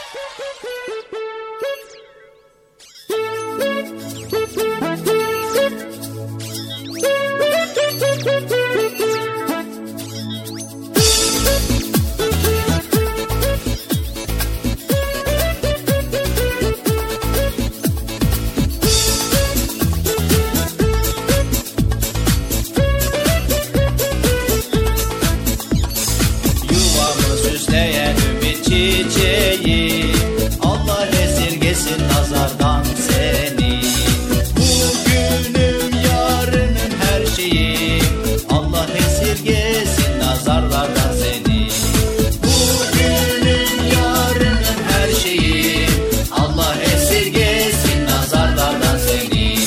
Çiçeği Allah esirgesin nazardan seni. Bugünüm yarınım her şeyi Allah esirgesin nazarlardan seni. Bugünüm yarınım her şeyi Allah esirgesin nazarlardan seni.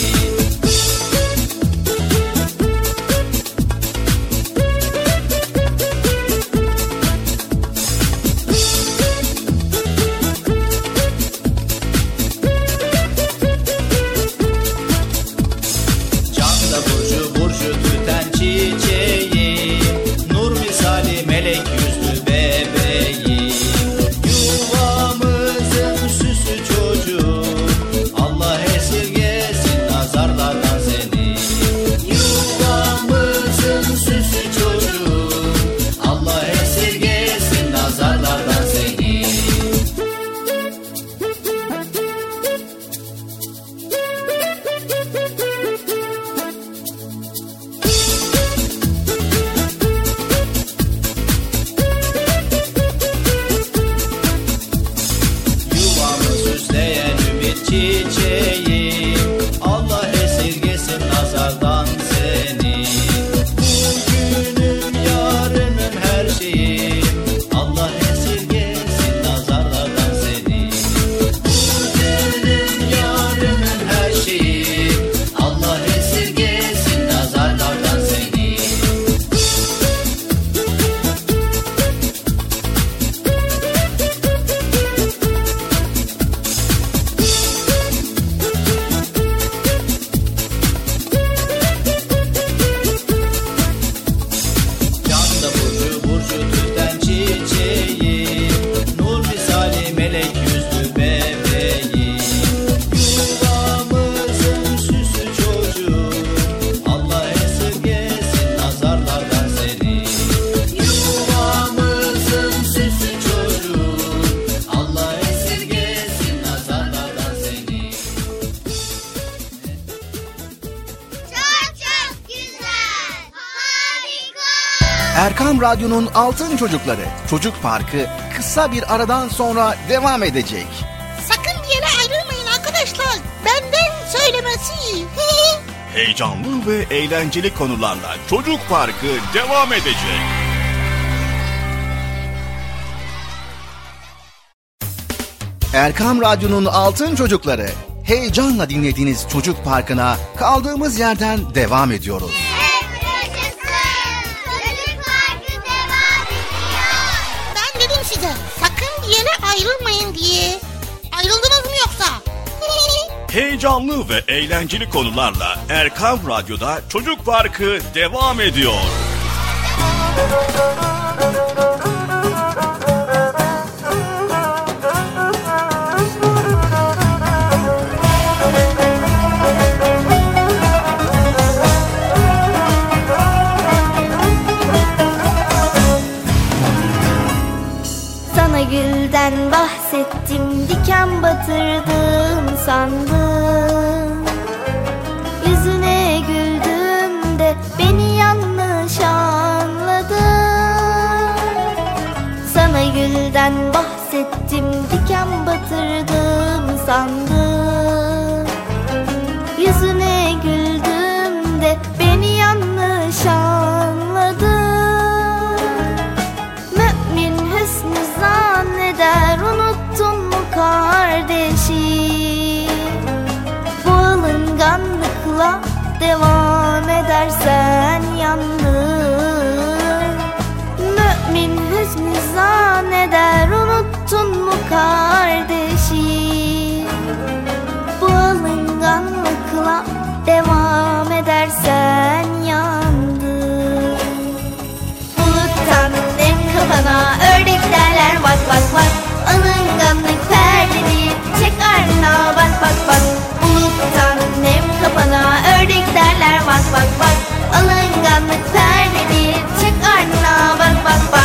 Çiçeği, nur misali melek yüzlü bebeği, yuvamızın süsü çocuğu, Allah esirgesin nazarlardan seni. Yuvamızın süsü çocuğu, Allah esirgesin nazarlardan seni. Çiçeği Allah esirgesin nazardan seni. Bugünüm yarınım her şeyi Allah esirgesin nazarlardan seni. Bugünüm yarınım her şeyi Allah esirgesin nazarlardan seni. Erkam Radyo'nun Altın Çocukları Çocuk Parkı kısa bir aradan sonra devam edecek. Sakın bir yere ayrılmayın arkadaşlar. Benden söylemesi. Heyecanlı ve eğlenceli konularla Çocuk Parkı devam edecek. Erkam Radyo'nun Altın Çocukları, heyecanla dinlediğiniz Çocuk Parkı'na kaldığımız yerden devam ediyoruz. Çocuk Parkı devam ediyor. Ben dedim size sakın bir yere ayrılmayın diye. Ayrıldınız mı yoksa? Heyecanlı ve eğlenceli konularla Erkam Radyo'da Çocuk Parkı devam ediyor. Sana gülden bahsettim, diken batırdım sandım. Yüzüne güldüm de beni yanlış anladın. Sana gülden bahsettim, diken batırdım sandım. Yüzüne güldüm de beni yanlış anladın. Mümin hüsnü zanneder, unuttun mu kardeşim? Bu alınganlıkla devam edersen yandın. Mümin hüsnü zanneder, unuttun mu kardeşim? Bu alınganlıkla devam edersen yandın. Buluttan nem kafana, ördek derler bak bak bak. Alınganlık perdeni, çek ardına bak bak bak. Buluttan nem kafana, ördek derler bak bak bak. Alınganlık perdeni, çek ardına bak bak bak.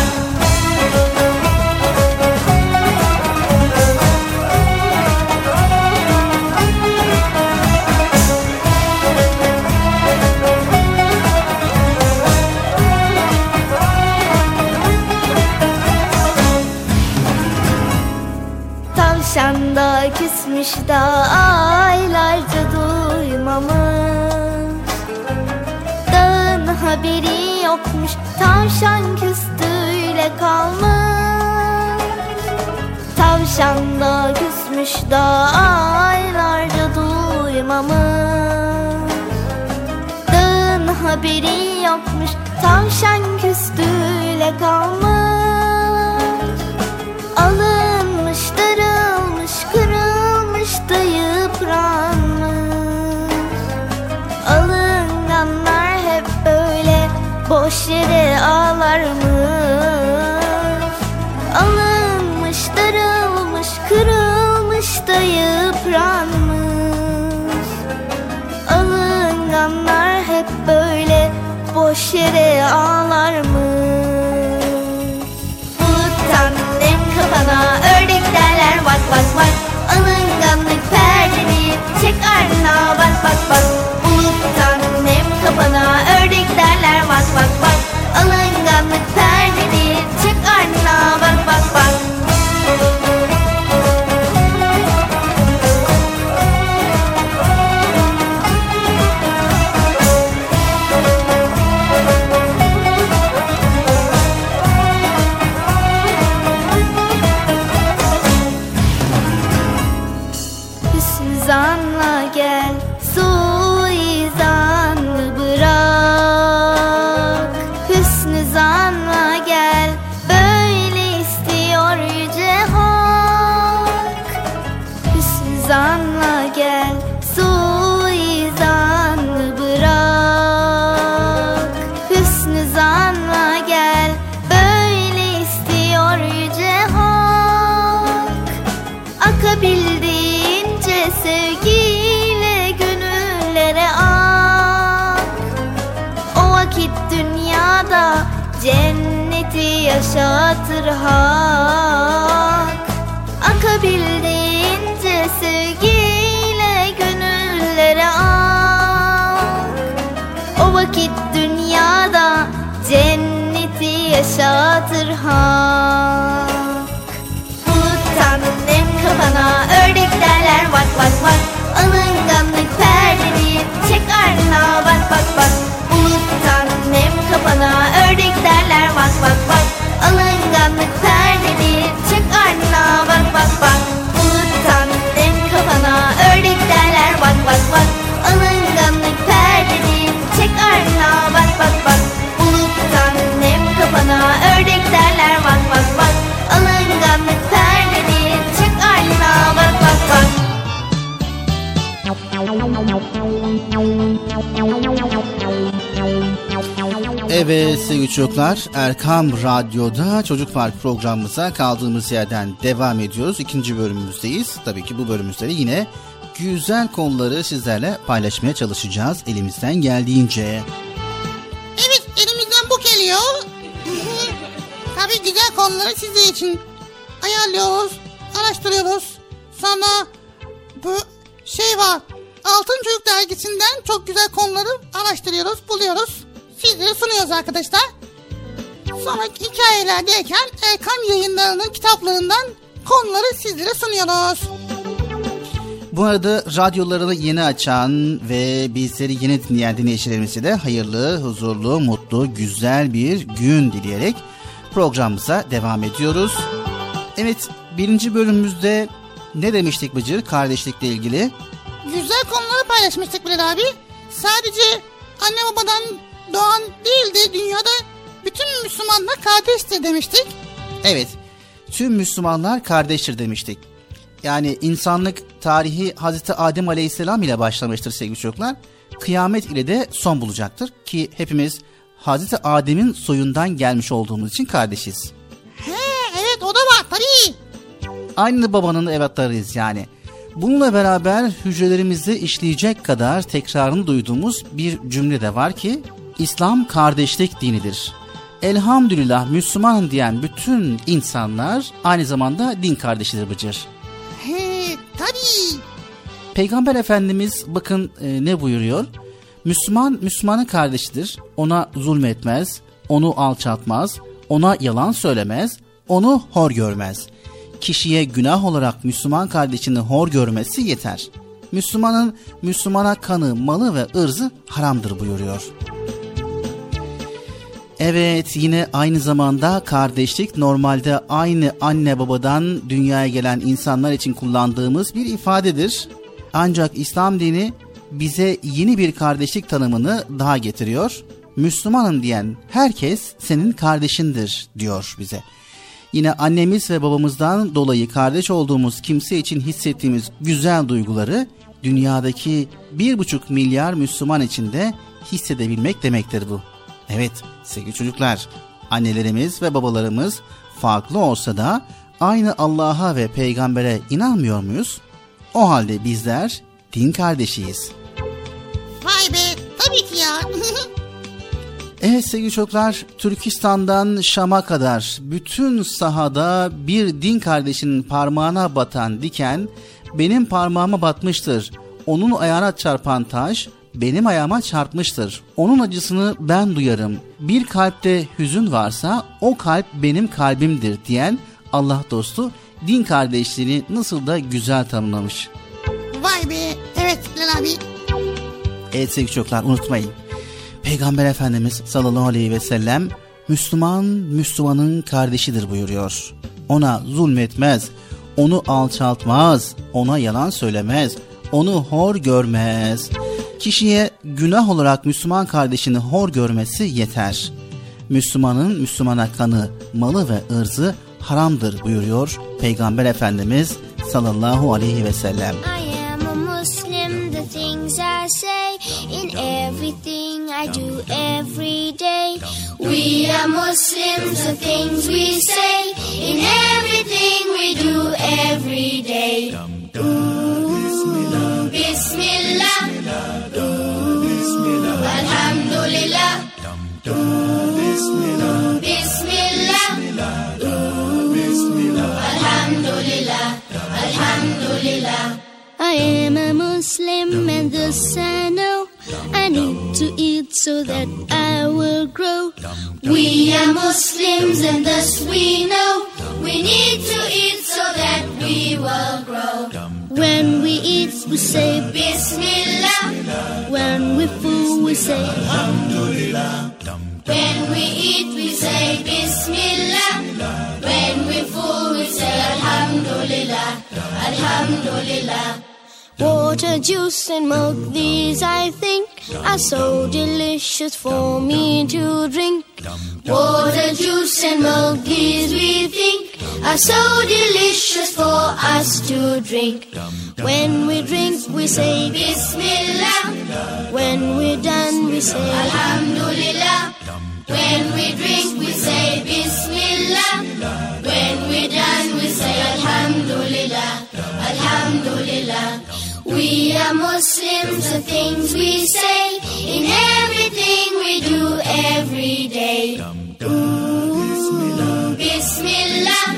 Tavşan da küsmüş da aylarca duymamış. Dağın haberi yokmuş, tavşan küstüyle kalmış. Tavşan da küsmüş da aylarca duymamış. Dağın haberi yokmuş, tavşan küstüyle kalmış. Alınmış, darılmış, kırılmış da yıpranmış. Alınganlar hep böyle boş yere ağlarmış. Alınmış, darılmış, kırılmış da yıpranmış. Alınganlar hep böyle boş yere ağlarmış. Buluttan nem kafana, ördek derler bak bak bak. Alınganlık perdeni, çek ardına bak bak bak. Buluttan nem kafana, ördek derler bak bak bak. Alınganlık perdeni, çek ardına bak bak bak. Zanla gel, suizanı bırak. Hüsnü zanla gel, böyle istiyor yüce hak. Hüsnü zanla gel, suizanı bırak. Hüsnü zanla gel, böyle istiyor yüce hak. Akabildiğince sevgiyle gönüllere ak. O vakit dünyada cenneti yaşatır hak. Akabildiğince sevgiyle gönüllere ak. O vakit dünyada cenneti Buluttan nem kapana ördek derler vak vak vak. Alınganlık perdedir, çek ardına bak bak bak. Buluttan nem kapana ördek derler vak vak vak. Alınganlık perdedir, çek ardına bak bak bak. Buluttan nem kapana ördek derler vak vak vak. Alınganlık perdedir, çek ardına bak bak bak. Buluttan nem kapana ördek derler vak vak vak. Alınganlık perdedir, çek ardına bak bak bak. Evet sevgili çocuklar, Erkam Radyo'da Çocuk Park programımıza kaldığımız yerden devam ediyoruz. İkinci bölümümüzdeyiz. Tabii ki bu bölümümüzde yine güzel konuları sizlerle paylaşmaya çalışacağız elimizden geldiğince. Evet, elimizden bu geliyor. Tabii güzel konuları sizler için ayarlıyoruz, araştırıyoruz. Sonra bu şey var, Altın Çocuk Dergisi'nden çok güzel konuları araştırıyoruz, buluyoruz. Sizlere sunuyoruz arkadaşlar. Sonra hikayelerdeyken Erkam Yayınları'nın kitaplarından konuları sizlere sunuyoruz. Bu arada radyolarını yeni açan ve bizleri yeni dinleyen dinleyicilerimize de hayırlı, huzurlu, mutlu, güzel bir gün dileyerek programımıza devam ediyoruz. Evet, birinci bölümümüzde ne demiştik Bıcır kardeşlikle ilgili? Güzel konuları paylaşmıştık Bilal abi. Sadece anne babadan doğan değil de dünyada bütün Müslümanlar kardeştir demiştik. Evet, tüm Müslümanlar kardeştir demiştik. Yani insanlık tarihi Hazreti Adem Aleyhisselam ile başlamıştır sevgili çocuklar. Kıyamet ile de son bulacaktır ki hepimiz Hazreti Adem'in soyundan gelmiş olduğumuz için kardeşiz. Evet o da var tabii. Aynı babanın evlatlarıyız yani. Bununla beraber hücrelerimizde işleyecek kadar tekrarını duyduğumuz bir cümle de var ki İslam kardeşlik dinidir. Elhamdülillah Müslüman diyen bütün insanlar aynı zamanda din kardeşidir Bıcır. Tabii. Peygamber Efendimiz bakın ne buyuruyor? Müslüman, Müslümanın kardeşidir. Ona zulmetmez, onu alçaltmaz, ona yalan söylemez, onu hor görmez. Kişiye günah olarak Müslüman kardeşini hor görmesi yeter. Müslümanın Müslümana kanı, malı ve ırzı haramdır buyuruyor. Evet, yine aynı zamanda kardeşlik normalde aynı anne babadan dünyaya gelen insanlar için kullandığımız bir ifadedir. Ancak İslam dini bize yeni bir kardeşlik tanımını daha getiriyor. Müslümanım diyen herkes senin kardeşindir diyor bize. Yine annemiz ve babamızdan dolayı kardeş olduğumuz kimse için hissettiğimiz güzel duyguları dünyadaki 1,5 milyar Müslüman için de hissedebilmek demektir bu. Evet sevgili çocuklar, annelerimiz ve babalarımız farklı olsa da aynı Allah'a ve peygambere inanmıyor muyuz? O halde bizler din kardeşiyiz. Vay be, tabii ki ya. Evet sevgili çocuklar, Türkistan'dan Şam'a kadar bütün sahada bir din kardeşinin parmağına batan diken benim parmağıma batmıştır. Onun ayağına çarpan taş benim ayağıma çarpmıştır. Onun acısını ben duyarım. Bir kalpte hüzün varsa o kalp benim kalbimdir diyen Allah dostu din kardeşliğini nasıl da güzel tanımlamış. Vay be, evet Bilal abi. Evet sevgili çocuklar, unutmayın. Peygamber Efendimiz sallallahu aleyhi ve sellem Müslüman, Müslümanın kardeşidir buyuruyor. Ona zulmetmez, onu alçaltmaz, ona yalan söylemez, onu hor görmez. Kişiye günah olarak Müslüman kardeşini hor görmesi yeter. Müslümanın Müslümana kanı, malı ve ırzı haramdır buyuruyor Peygamber Efendimiz sallallahu aleyhi ve sellem. I am a Muslim, the things I say, in everything I do every day. We are Muslims, the things we say, in everything we do every day. Ooh, Bismillah, Alhamdulillah, Bismillah, Alhamdulillah, Alhamdulillah. I am a Muslim and this I know, I I need to eat so that I will grow. We are Muslims and thus we know we need to eat so that we will grow. When we eat, we say Bismillah. When we're full, we say Alhamdulillah. When we eat, we say Bismillah. When we're full, we say Alhamdulillah. Alhamdulillah. Water, juice and milk, these I think are so delicious for me to drink. Water, juice and milk, these we think are so delicious for us to drink. When we drink, we say Bismillah. When we're done, we say Alhamdulillah. When we drink, we say Bismillah. When we're done, we say Alhamdulillah. Alhamdulillah. We are Muslims, the things we say in everything we do every day. Ooh, Bismillah.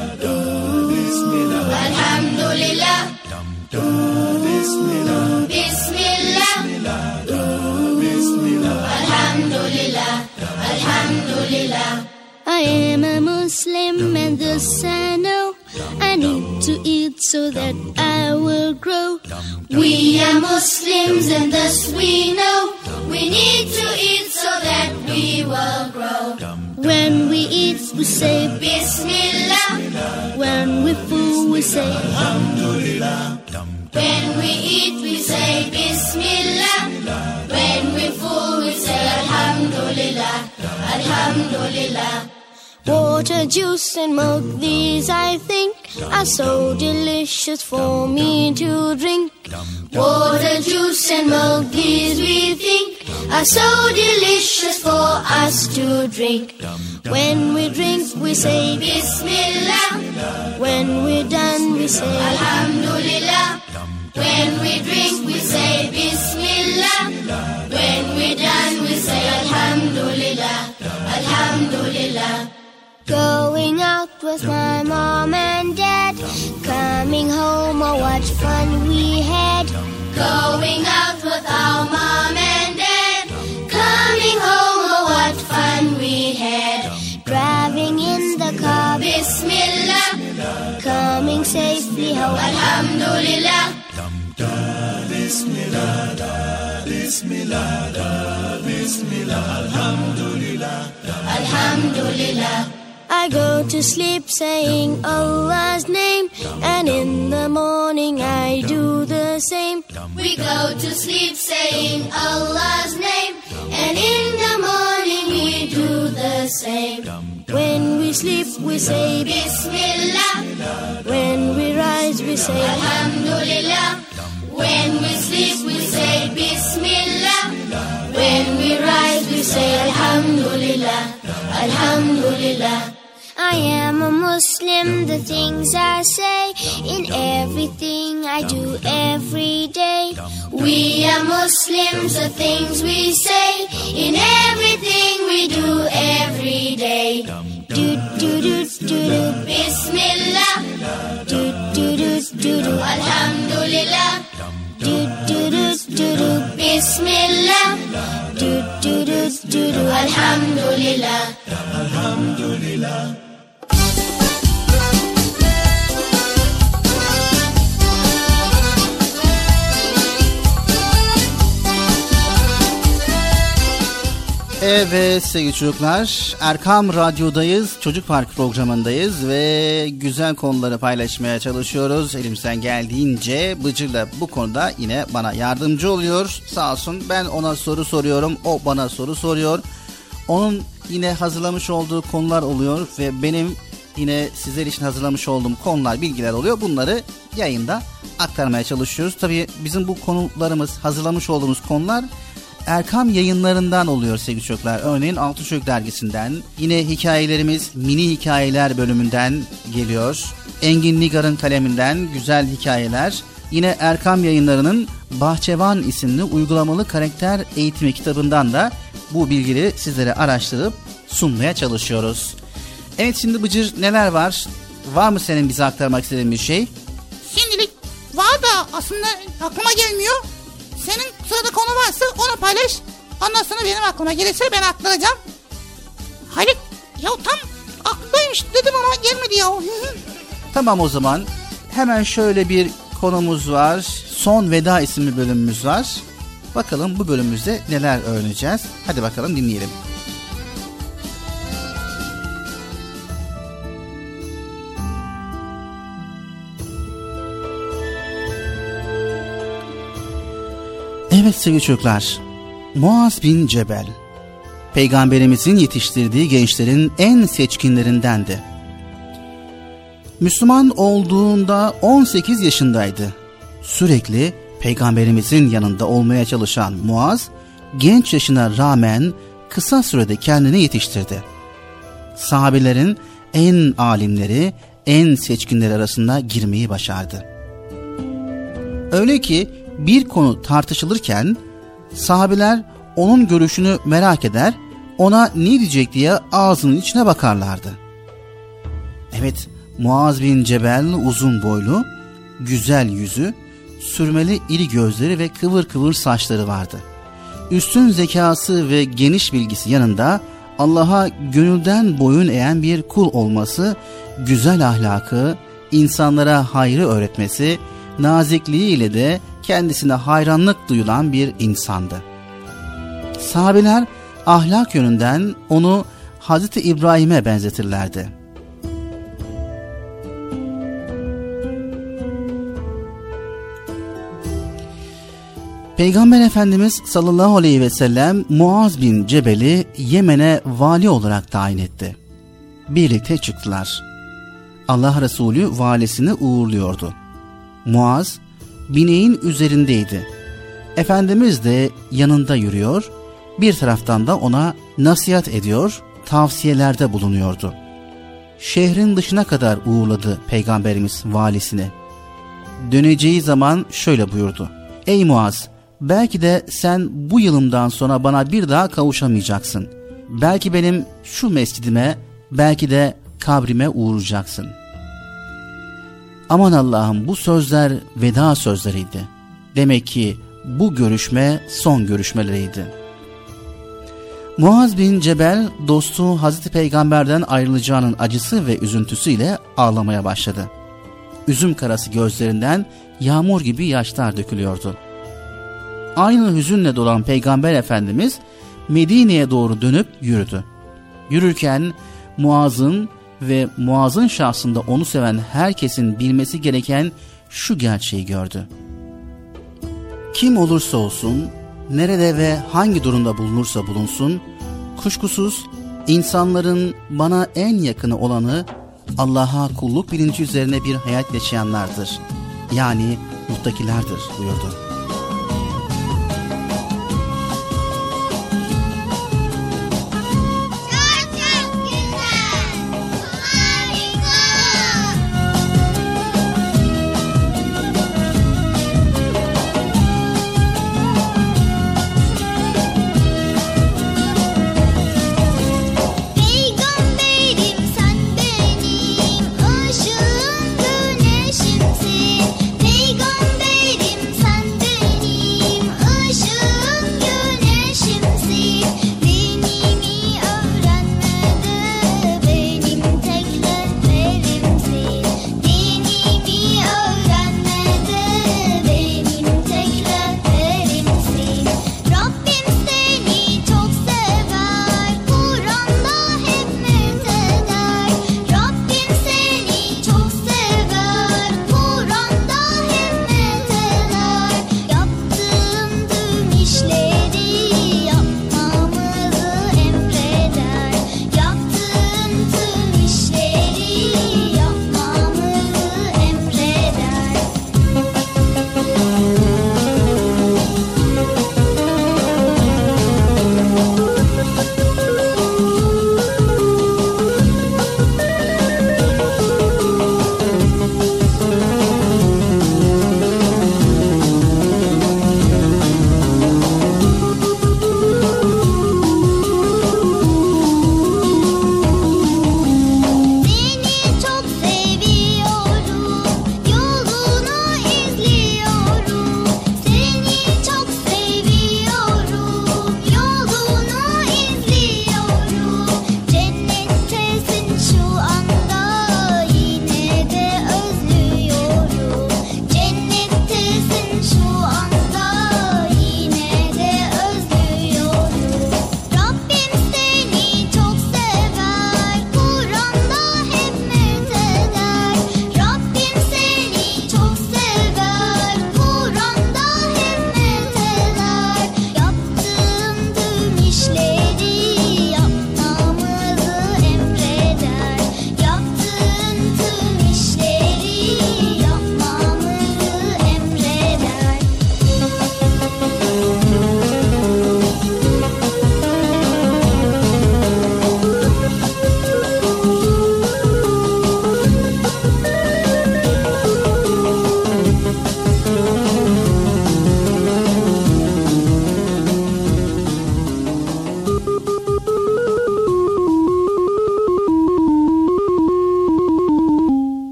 Ooh, Alhamdulillah. Ooh, Bismillah. Ooh, Alhamdulillah. Alhamdulillah. I am a Muslim and thus I know I need to eat so that I will grow. We are Muslims and thus we know we need to eat so that we will grow. When we eat, we say Bismillah. When we're full, we say Alhamdulillah. When we eat, we say Bismillah. When we're full, we say Alhamdulillah. Alhamdulillah. Water, juice and milk, these I think are so delicious for me to drink. Water, juice and milk, these we think are so delicious for us to drink. When we drink, we say Bismillah. When we're done, we say Alhamdulillah. When we drink, we say Bismillah. When we're done, we say Alhamdulillah. Alhamdulillah. Going out with my mom and dad, coming home, oh what fun we had. Going out with our mom and dad, coming home, oh what fun we had. Driving in the car, Bismillah, coming safely home, Alhamdulillah. Bismillah, Bismillah, Bismillah, Alhamdulillah, Alhamdulillah. I go to sleep saying Allah's name, and in the morning I do the same. We go to sleep saying Allah's name, and in the morning we do the same. When we sleep we say Bismillah. When we rise we say Alhamdulillah. When we sleep we say Bismillah. When we rise we say Alhamdulillah. Alhamdulillah. I am a Muslim, the things I say in everything I do every day. We are Muslims, the things we say in everything we do every day. Do do do do do, Bismillah. Do do do do do, Alhamdulillah. Do do do do do, Bismillah. Do do do do do, Alhamdulillah. Alhamdulillah. Evet sevgili çocuklar, Erkam Radyo'dayız, Çocuk Park programındayız ve güzel konuları paylaşmaya çalışıyoruz. Elimizden geldiğince Bıcır da bu konuda yine bana yardımcı oluyor. Sağ olsun, ben ona soru soruyorum, o bana soru soruyor. Onun yine hazırlamış olduğu konular oluyor ve benim yine sizler için hazırlamış olduğum konular, bilgiler oluyor. Bunları yayında aktarmaya çalışıyoruz. Tabii bizim bu konularımız, hazırlamış olduğumuz konular Erkam yayınlarından oluyor sevgili çocuklar. Örneğin Altın Çocuk Dergisi'nden, yine hikayelerimiz Mini Hikayeler bölümünden geliyor. Engin Nigar'ın kaleminden güzel hikayeler. Yine Erkam Yayınları'nın Bahçevan isimli uygulamalı karakter eğitimi kitabından da bu bilgileri sizlere araştırıp sunmaya çalışıyoruz. Evet, şimdi Bıcır neler var? Var mı senin bize aktarmak istediğin bir şey? Şimdilik var da aslında aklıma gelmiyor. senin sırada konu varsa onu paylaş. Ondan sonra benim aklıma gelirse ben aktaracağım. Halit ya tam aklımdaymış dedim ama gelmedi ya. Tamam o zaman hemen şöyle bir konumuz var. Son Veda isimli bölümümüz var. Bakalım bu bölümümüzde neler öğreneceğiz. Hadi bakalım dinleyelim. Evet sevgili çocuklar, Muaz bin Cebel, Peygamberimizin yetiştirdiği gençlerin en seçkinlerindendi. Müslüman olduğunda 18 yaşındaydı. Sürekli Peygamberimizin yanında olmaya çalışan Muaz, genç yaşına rağmen kısa sürede kendini yetiştirdi. Sahabelerin en alimleri, en seçkinleri arasında girmeyi başardı. Öyle ki bir konu tartışılırken sahabeler onun görüşünü merak eder, ona ne diyecek diye ağzının içine bakarlardı. Evet, Muaz bin Cebel uzun boylu, güzel yüzü, sürmeli iri gözleri ve kıvır kıvır saçları vardı. Üstün zekası ve geniş bilgisi yanında Allah'a gönülden boyun eğen bir kul olması, güzel ahlakı, insanlara hayrı öğretmesi, nazikliğiyle de kendisine hayranlık duyulan bir insandı. Sahabeler ahlak yönünden onu Hazreti İbrahim'e benzetirlerdi. Peygamber Efendimiz sallallahu aleyhi ve sellem Muaz bin Cebel'i Yemen'e vali olarak tayin etti. Birlikte çıktılar. Allah Resulü valisini uğurluyordu. Muaz bineğin üzerindeydi. Efendimiz de yanında yürüyor, bir taraftan da ona nasihat ediyor, tavsiyelerde bulunuyordu. Şehrin dışına kadar uğurladı Peygamberimiz valisini. Döneceği zaman şöyle buyurdu: "Ey Muaz, belki de sen bu yılımdan sonra bana bir daha kavuşamayacaksın. Belki benim şu mescidime, belki de kabrime uğrayacaksın." Aman Allah'ım, bu sözler veda sözleriydi. Demek ki bu görüşme son görüşmeleriydi. Muaz bin Cebel dostu Hazreti Peygamber'den ayrılacağının acısı ve üzüntüsüyle ağlamaya başladı. Üzüm karası gözlerinden yağmur gibi yaşlar dökülüyordu. Aynı hüzünle dolan Peygamber Efendimiz Medine'ye doğru dönüp yürüdü. Yürürken Muaz'ın şahsında onu seven herkesin bilmesi gereken şu gerçeği gördü. Kim olursa olsun, nerede ve hangi durumda bulunursa bulunsun, kuşkusuz insanların bana en yakını olanı Allah'a kulluk bilinci üzerine bir hayat yaşayanlardır. Yani muttakilerdir buyurdu. Peygamberim sen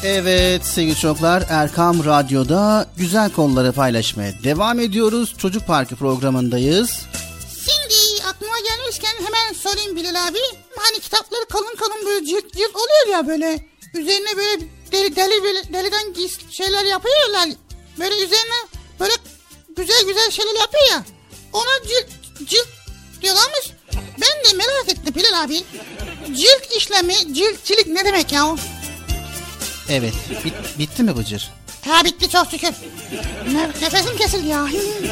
Evet sevgili çocuklar, Erkam Radyo'da güzel konuları paylaşmaya devam ediyoruz. Çocuk Parkı programındayız. Şimdi aklıma gelmişken hemen sorayım Bilal abi. Hani kitapları kalın kalın böyle cilt cilt oluyor ya böyle. Üzerine böyle deliden şeyler yapıyorlar. Böyle üzerine böyle güzel şeyler yapıyor ya. Ona cilt diyorlarmış. Ben de merak ettim Bilal abi. Cilt işlemi, ciltçilik ne demek ya? Evet, bitti mi Bıcır? Ha bitti çok şükür. Nefesim kesildi ya.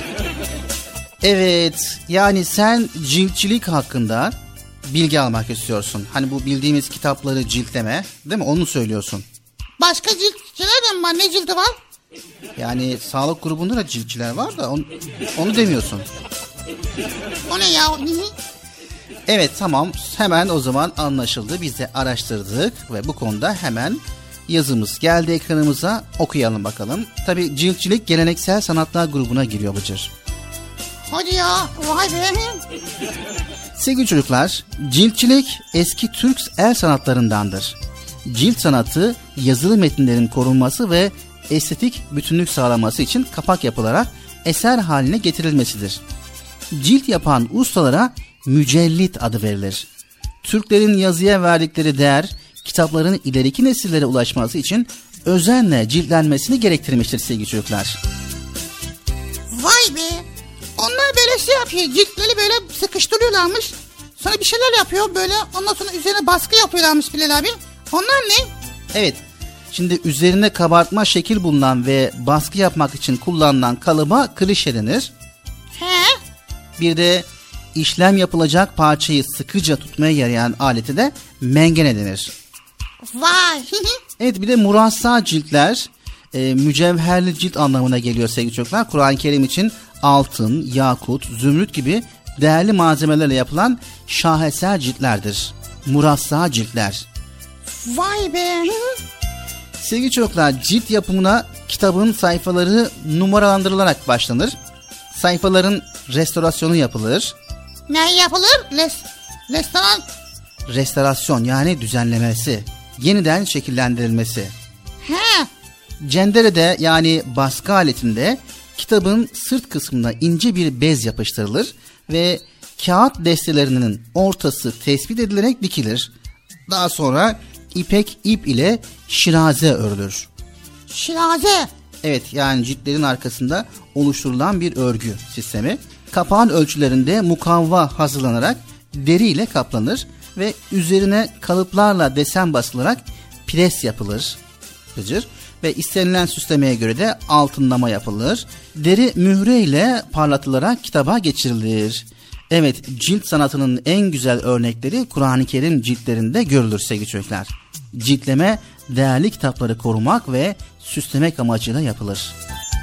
Evet, yani sen ciltçilik hakkında bilgi almak istiyorsun. Hani bu bildiğimiz kitapları ciltleme, değil mi? Onu söylüyorsun. Başka ciltçiler de mi var? Ne cildi var? Yani sağlık grubunda da ciltçiler var da onu demiyorsun. O ne ya? Evet tamam, hemen o zaman anlaşıldı. Biz de araştırdık ve bu konuda hemen yazımız geldi ekranımıza, okuyalım bakalım. Tabii ciltçilik geleneksel sanatlar grubuna giriyor Bıcır. Hadi ya, vay be. Sevgili çocuklar, ciltçilik eski Türk el sanatlarındandır. Cilt sanatı yazılı metinlerin korunması ve estetik bütünlük sağlaması için kapak yapılarak eser haline getirilmesidir. Cilt yapan ustalara mücellit adı verilir. Türklerin yazıya verdikleri değer, kitapların ileriki nesillere ulaşması için özenle ciltlenmesini gerektirmiştir sevgili çocuklar. Vay be! Onlar böyle şey yapıyor, ciltleri böyle sıkıştırıyorlarmış. Sonra bir şeyler yapıyor böyle, ondan sonra üzerine baskı yapıyorlarmış Bilal abi. Onlar ne? Evet, şimdi üzerine kabartma şekil bulunan ve baskı yapmak için kullanılan kalıba klişe denir. He? Bir de işlem yapılacak parçayı sıkıca tutmaya yarayan aleti de mengene denir. Vay! Evet, bir de murassa ciltler mücevherli cilt anlamına geliyor sevgili çocuklar. Kur'an-ı Kerim için altın, yakut, zümrüt gibi değerli malzemelerle yapılan şaheser ciltlerdir. Murassa ciltler. Vay be! Sevgili çocuklar, cilt yapımına kitabın sayfaları numaralandırılarak başlanır. Sayfaların restorasyonu yapılır. Ne yapılır? Restorasyon yani düzenlemesi, yeniden şekillendirilmesi. He. Cenderede yani baskı aletinde kitabın sırt kısmına ince bir bez yapıştırılır ve kağıt destelerinin ortası tespit edilerek dikilir. Daha sonra ipek ip ile şiraze örülür. Şiraze? Evet, yani ciltlerin arkasında oluşturulan bir örgü sistemi. Kapağın ölçülerinde mukavva hazırlanarak deri ile kaplanır ve üzerine kalıplarla desen basılarak pres yapılır. Ve istenilen süslemeye göre de altınlama yapılır. Deri mühre ile parlatılarak kitaba geçirilir. Evet, cilt sanatının en güzel örnekleri Kur'an-ı Kerim ciltlerinde görülür sevgili çocuklar. Ciltleme değerli kitapları korumak ve süslemek amacıyla yapılır.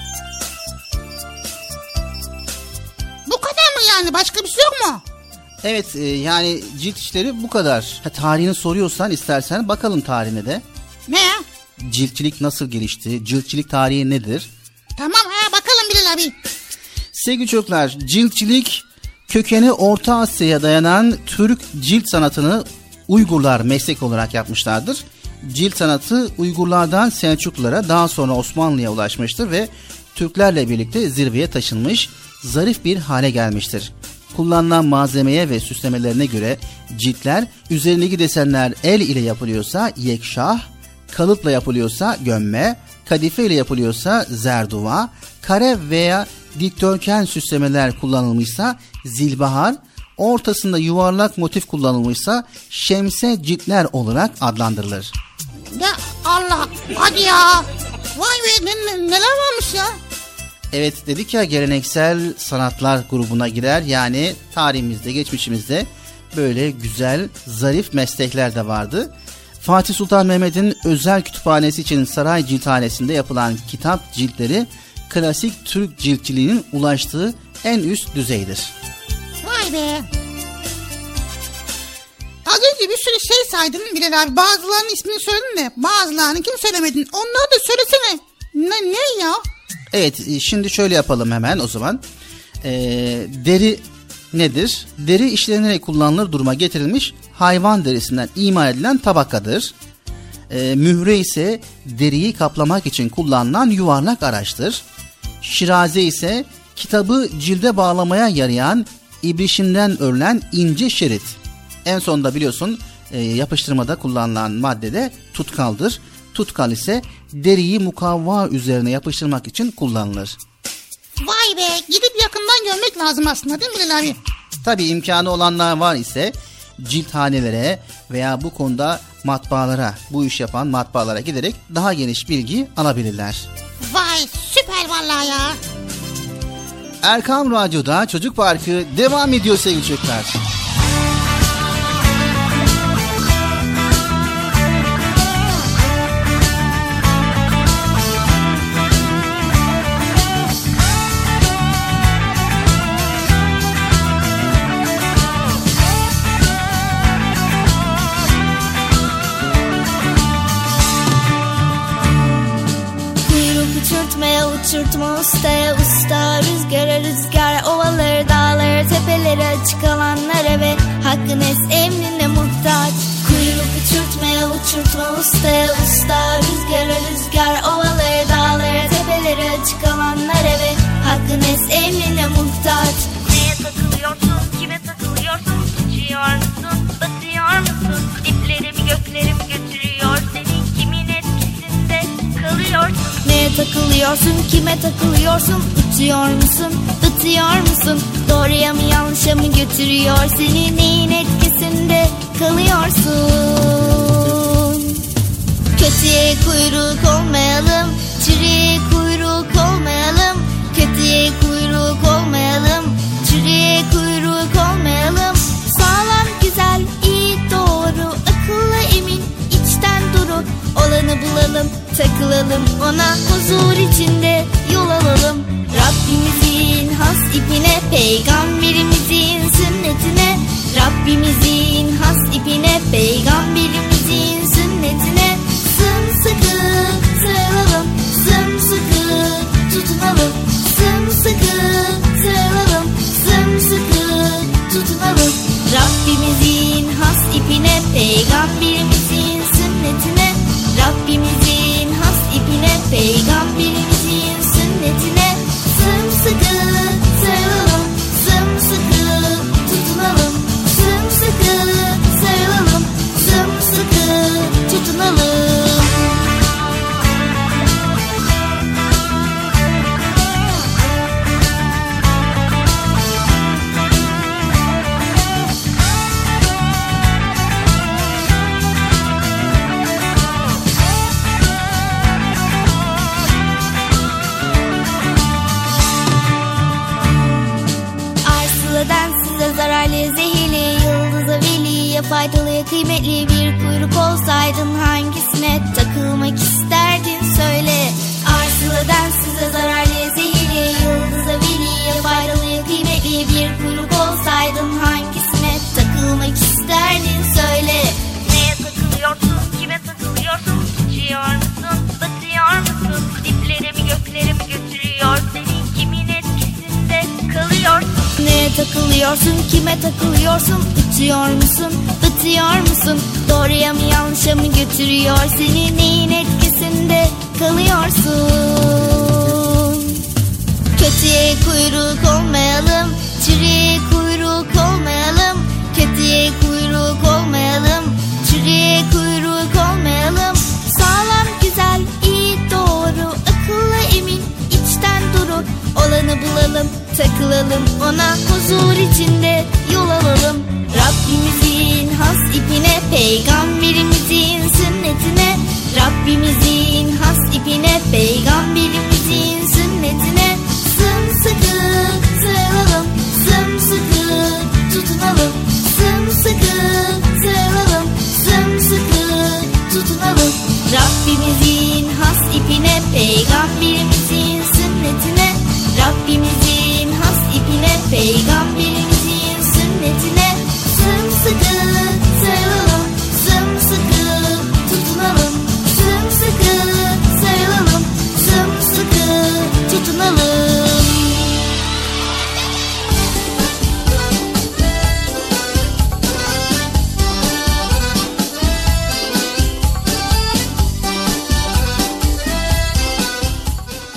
Bu kadar mı yani? Başka bir şey yok mu? Evet, yani cilt işleri bu kadar. Tarihini soruyorsan istersen bakalım tarihine de. Ne ya? Ciltçilik nasıl gelişti? Ciltçilik tarihi nedir? Tamam bakalım Bilal abi. Sevgili çocuklar, ciltçilik kökeni Orta Asya'ya dayanan Türk cilt sanatını Uygurlar meslek olarak yapmışlardır. Cilt sanatı Uygurlardan Selçuklulara, daha sonra Osmanlı'ya ulaşmıştır ve Türklerle birlikte zirveye taşınmış, zarif bir hale gelmiştir. Kullanılan malzemeye ve süslemelerine göre ciltler, üzerindeki desenler el ile yapılıyorsa yekşah, kalıpla yapılıyorsa gömme, kadife ile yapılıyorsa zerduva, kare veya dikdörtgen süslemeler kullanılmışsa zilbahar, ortasında yuvarlak motif kullanılmışsa şemse ciltler olarak adlandırılır. Ya Allah, hadi ya. Vay be, neler varmış ya. Evet, dedik ya, geleneksel sanatlar grubuna girer. Yani tarihimizde, geçmişimizde böyle güzel, zarif meslekler de vardı. Fatih Sultan Mehmet'in özel kütüphanesi için saray cilthanesinde yapılan kitap ciltleri klasik Türk ciltçiliğinin ulaştığı en üst düzeydir. Vay be. Az önce bir sürü şey saydın Bilal abi. Bazılarının ismini söyledin de bazılarını kim söylemedin. Onları da söylesene. Ne ya? Evet, şimdi şöyle yapalım hemen o zaman. Deri nedir? Deri işlenerek kullanılır duruma getirilmiş hayvan derisinden imal edilen tabakadır. Mühre ise deriyi kaplamak için kullanılan yuvarlak araçtır. Şiraze ise kitabı cilde bağlamaya yarayan ibrişimden örülen ince şerit. En sonunda biliyorsun yapıştırmada kullanılan madde de tutkaldır. Tutkal ise deriyi mukavva üzerine yapıştırmak için kullanılır. Vay be, gidip yakından görmek lazım aslında değil mi Bilal abi? Tabii imkanı olanlar var ise cilthanelere veya bu konuda matbaalara, bu iş yapan matbaalara giderek daha geniş bilgi alabilirler. Vay süper vallahi ya. Erkam Radyo'da Çocuk Parkı devam ediyor sevgili çocuklar. Uçurtma ustaya usta, rüzgara rüzgar, ovaları dağları tepeleri açık alanlara ve hakkın emrine muhtaç. Kuyruk uçurtmaya uçurtma ustaya usta, rüzgara rüzgar, ovaları dağları tepeleri açık alanlara ve hakkın emrine muhtaç. Neye takılıyorsun, kime takılıyorsun, uçuyor musun, batıyor musun, diplerimi göklerimi götürüyor, senin kimin etkisinde kalıyorsun. Neye takılıyorsun, kime takılıyorsun, uçuyor musun, batıyor musun, doğruya mı yanlışa mı götürüyor, seni neyin etkisinde kalıyorsun. Kötüye kuyruk olmayalım, çürüye kuyruk olmayalım, kötüye kuyruk olmayalım, çürüye kuyruk olmayalım. Sağlam, güzel, iyi, doğru, akıllı, emin, içten duru olanı bulalım, takılalım ona, huzur içinde yol alalım. Rabbimizin has ipine, peygamberimizin sünnetine, Rabbimizin has ipine, peygamberimizin sünnetine sımsıkı sarılalım, sımsıkı tutunalım, sımsıkı sarılalım, sımsıkı tutunalım. Rabbimizin has ipine, peygamberimizin sünnetine, Rabbimizin has ipine, peygamberimizin sünnetine sımsıkı sarılalım, sımsıkı tutunalım, sımsıkı sarılalım, sımsıkı tutunalım. Zararlı, zehirli, yıldıza veliye faydalı, kıymetli bir kuyruk olsaydın hangisine takılmak isterdin söyle. Arsıladan size zararlı, zehirli, yıldıza veliye faydalı, kıymetli bir kuyruk olsaydın hangisine takılmak isterdin söyle. Neye takılıyorsun, kime takılıyorsun, uçuyor musun, batıyor musun, diplerimi göklerimi götürüyor, senin kimin etkisinde kalıyorsun. Neye takılıyorsun, kime takılıyorsun, uçuyor musun, batıyor musun, doğruya mı yanlışa mı götürüyor, seni neyin etkisinde kalıyorsun. Kötüye kuyruk olmayalım, çürüye kuyruk olmayalım, kötüye kuyruk olmayalım, çürüye kuyruk olmayalım. Sağlam, güzel, iyi, doğru, akıllı, emin, içten duru olanı bulalım, takılalım ona, huzur içinde yol alalım. Rabbimizin has ipine, peygamberimizin sünnetine, Rabbimizin has ipine, peygamberimizin sünnetine sımsıkı sarılalım, sımsıkı tutunalım, sımsıkı sarılalım, sımsıkı tutunalım. Rabbimizin has ipine, peygamberimizin sünnetine, Rabbimizin has ipine, peygamberimizin sünnetine sımsıkı sarılalım, sımsıkı tutunalım, sımsıkı sarılalım, sımsıkı tutunalım.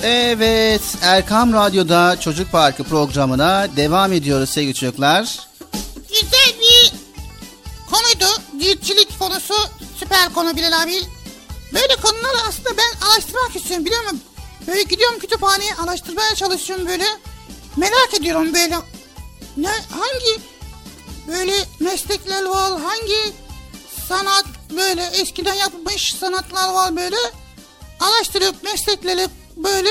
Evet, Erkam Radyo'da Çocuk Parkı programına devam ediyoruz sevgili çocuklar. Güzel bir konuydu. Ciltçilik konusu süper konu Bilal abi. Böyle konuları aslında ben araştırmak istiyorum biliyor musun? Böyle gidiyorum kütüphaneye araştırmaya çalışıyorum böyle. Merak ediyorum böyle. Hangi böyle meslekler var, hangi sanat böyle eskiden yapılmış sanatlar var böyle. Araştırıp meslekleri böyle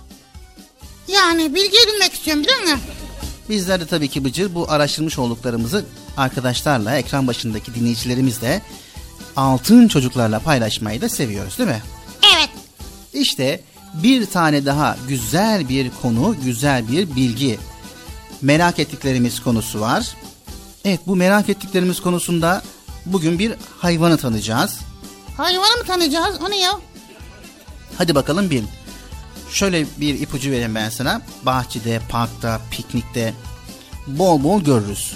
yani bilgi edinmek istiyorum biliyor musun? Bizler de tabii ki Bıcır bu araştırmış olduklarımızı arkadaşlarla, ekran başındaki dinleyicilerimizle, altın çocuklarla paylaşmayı da seviyoruz değil mi? Evet. İşte bir tane daha güzel bir konu, güzel bir bilgi. Merak ettiklerimiz konusu var. Evet, bu merak ettiklerimiz konusunda bugün bir hayvanı tanıyacağız. Hayvanı mı tanıyacağız? O ne ya? Hadi bakalım bil. Şöyle bir ipucu vereyim ben sana. Bahçede, parkta, piknikte bol bol görürüz.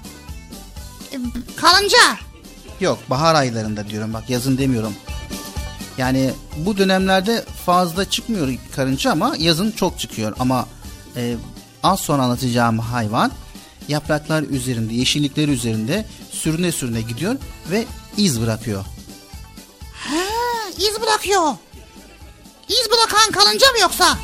Karınca. Yok, bahar aylarında diyorum, bak yazın demiyorum. Yani bu dönemlerde fazla çıkmıyor karınca ama yazın çok çıkıyor. Ama az sonra anlatacağım hayvan yapraklar üzerinde, yeşillikler üzerinde sürüne sürüne gidiyor ve iz bırakıyor. Ha, iz bırakıyor. İz bırakan karınca mı yoksa?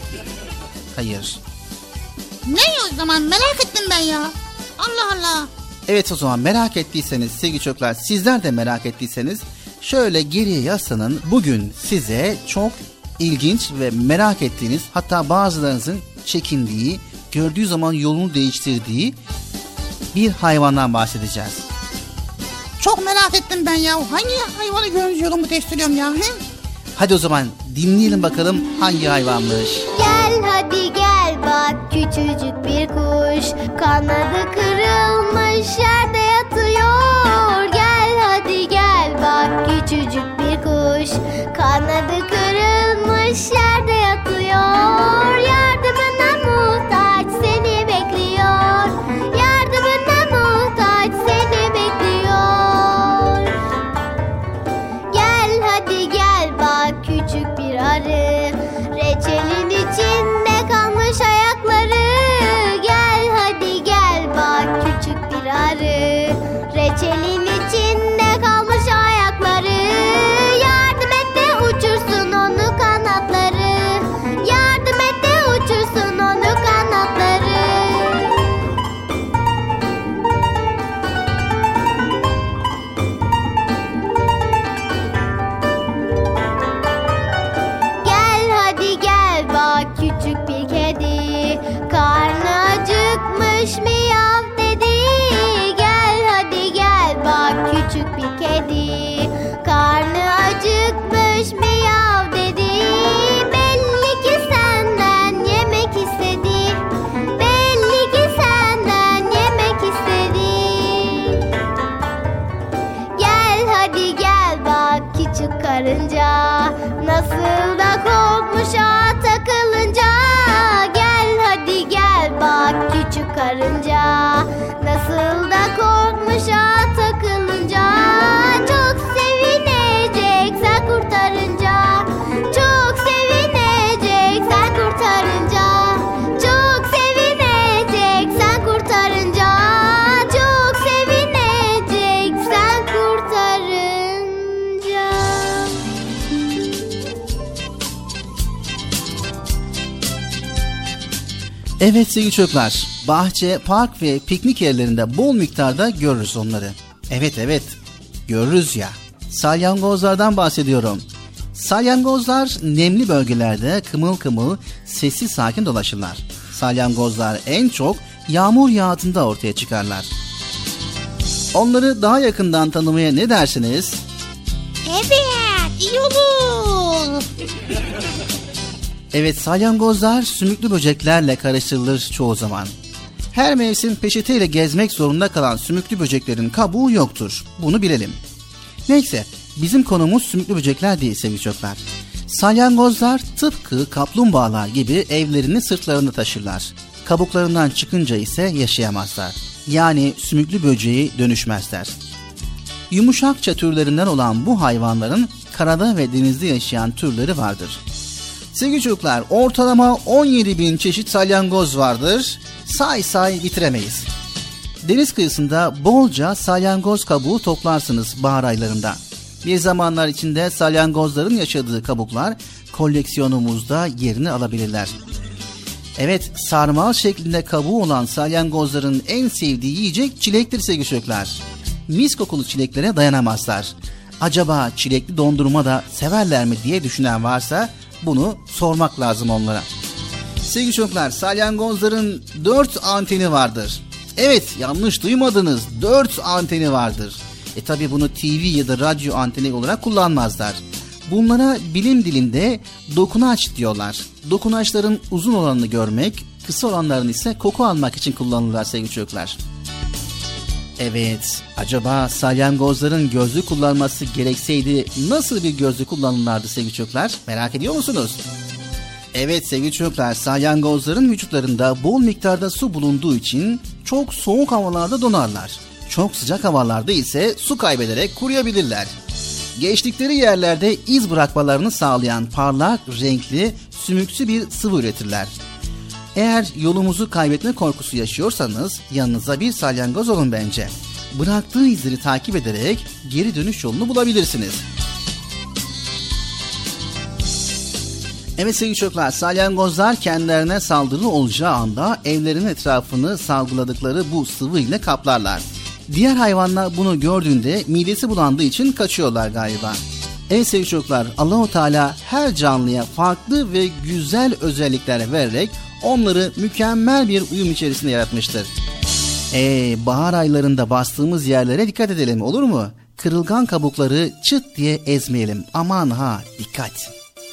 Hayır. Ne o zaman, merak ettim ben ya. Allah Allah. Evet, o zaman merak ettiyseniz sevgili çocuklar, sizler de merak ettiyseniz şöyle geriye yaslanın. Bugün size çok ilginç ve merak ettiğiniz, hatta bazılarınızın çekindiği, gördüğü zaman yolunu değiştirdiği bir hayvandan bahsedeceğiz. Çok merak ettim ben ya. Hangi hayvanı görünce yolumu değiştiriyorum ya? Hadi o zaman dinleyelim bakalım hangi hayvanmış. Gel hadi gel bak, küçücük bir kuş, kanadı kırılmış yerde yatıyor. Gel hadi gel bak, küçücük bir kuş, kanadı kırılmış yerde yatıyor. Yardımına muhtaç seni bekliyor. Yardımına muhtaç seni bekliyor. Gel hadi gel bak, küçük bir arı, reçelin içinde kalmış ayakları. Gel hadi gel bak, küçük bir arı, reçelin içinde kalmış ayakları. Yardım et de uçursun onu kanatları. Yardım et de uçursun onu kanatları. Gel hadi gel bak, küçük bir kedi, karnı acıkmış miyav dedi. Gel hadi gel bak, küçük bir kedi, karnı acıkmış miyav dedi. Belli ki senden yemek istedi. Belli ki senden yemek istedi. Gel hadi gel bak, küçük karınca, nasıl da korkmuş ağa takılınca. Gel hadi gel bak, küçük karınca, nasıl da korkmuş ağa takılınca. Çok sevinecek sen kurtarınca. Çok sevinecek sen kurtarınca. Çok sevinecek sen kurtarınca. Çok sevinecek sen kurtarınca. Evet sevgili çocuklar, bahçe, park ve piknik yerlerinde bol miktarda görürüz onları. Evet, görürüz ya. Salyangozlardan bahsediyorum. Salyangozlar nemli bölgelerde kımıl kımıl, sessiz sakin dolaşırlar. Salyangozlar en çok yağmur yağdığında ortaya çıkarlar. Onları daha yakından tanımaya ne dersiniz? Evet, iyi olur. Evet, salyangozlar sümüklü böceklerle karıştırılır çoğu zaman. Her mevsim peçeteyle gezmek zorunda kalan sümüklü böceklerin kabuğu yoktur. Bunu bilelim. Neyse, bizim konumuz sümüklü böcekler değil sevgili çocuklar. Salyangozlar tıpkı kaplumbağalar gibi evlerini sırtlarında taşırlar. Kabuklarından çıkınca ise yaşayamazlar. Yani sümüklü böceğe dönüşmezler. Yumuşakça türlerinden olan bu hayvanların karada ve denizde yaşayan türleri vardır. Sevgili çocuklar, ortalama 17.000 çeşit salyangoz vardır. Say bitiremeyiz. Deniz kıyısında bolca salyangoz kabuğu toplarsınız bahar aylarında. Bir zamanlar içinde salyangozların yaşadığı kabuklar koleksiyonumuzda yerini alabilirler. Evet, sarmal şeklinde kabuğu olan salyangozların en sevdiği yiyecek çilektir sevgili çocuklar. Mis kokulu çileklere dayanamazlar. Acaba çilekli dondurma da severler mi diye düşünen varsa bunu sormak lazım onlara. Sevgili çocuklar, salyangozların 4 anteni vardır. Evet, yanlış duymadınız, 4 anteni vardır. Tabi bunu TV ya da radyo anteni olarak kullanmazlar. Bunlara bilim dilinde dokunaç diyorlar. Dokunaçların uzun olanını görmek, kısa olanların ise koku almak için kullanılırlar sevgili çocuklar. Evet, acaba salyangozların gözlük kullanması gerekseydi nasıl bir gözlük kullanırlardı sevgili çocuklar? Merak ediyor musunuz? Evet sevgili çocuklar, salyangozların vücutlarında bol miktarda su bulunduğu için çok soğuk havalarda donarlar. Çok sıcak havalarda ise su kaybederek kuruyabilirler. Geçtikleri yerlerde iz bırakmalarını sağlayan parlak, renkli, sümüksü bir sıvı üretirler. Eğer yolumuzu kaybetme korkusu yaşıyorsanız yanınıza bir salyangoz olun bence. Bıraktığı izleri takip ederek geri dönüş yolunu bulabilirsiniz. Evet sevgili çocuklar, salyangozlar kendilerine saldırı olacağı anda evlerinin etrafını salgıladıkları bu sıvı ile kaplarlar. Diğer hayvanlar bunu gördüğünde midesi bulandığı için kaçıyorlar galiba. Evet sevgili çocuklar, Allah-u Teala her canlıya farklı ve güzel özellikler vererek onları mükemmel bir uyum içerisinde yaratmıştır. Bahar aylarında bastığımız yerlere dikkat edelim, olur mu? Kırılgan kabukları çıt diye ezmeyelim. Aman ha, dikkat!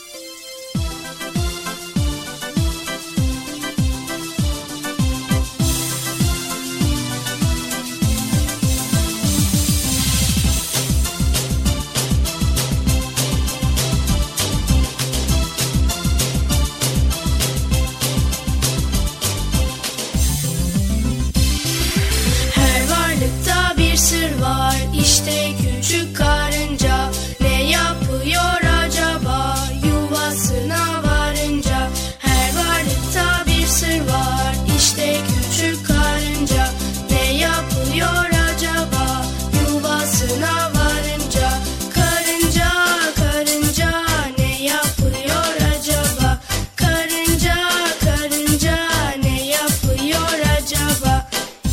İşte küçük karınca ne yapıyor acaba yuvasına varınca? Her varlıkta bir sır var. İşte küçük karınca ne yapıyor acaba yuvasına varınca? Karınca, karınca ne yapıyor acaba? Karınca, karınca ne yapıyor acaba?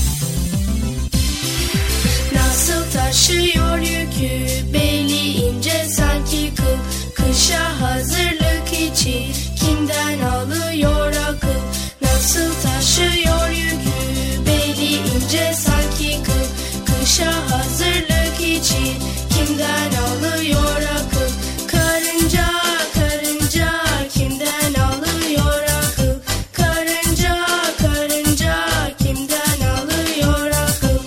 Nasıl taşıyor yükü, beli ince sanki kıl. Kışa hazırlık için kimden alıyor akıl? Nasıl taşıyor yükü, beli ince sanki kıl. Kışa hazırlık için kimden alıyor akıl? Karınca, karınca kimden alıyor akıl? Karınca, karınca kimden alıyor akıl?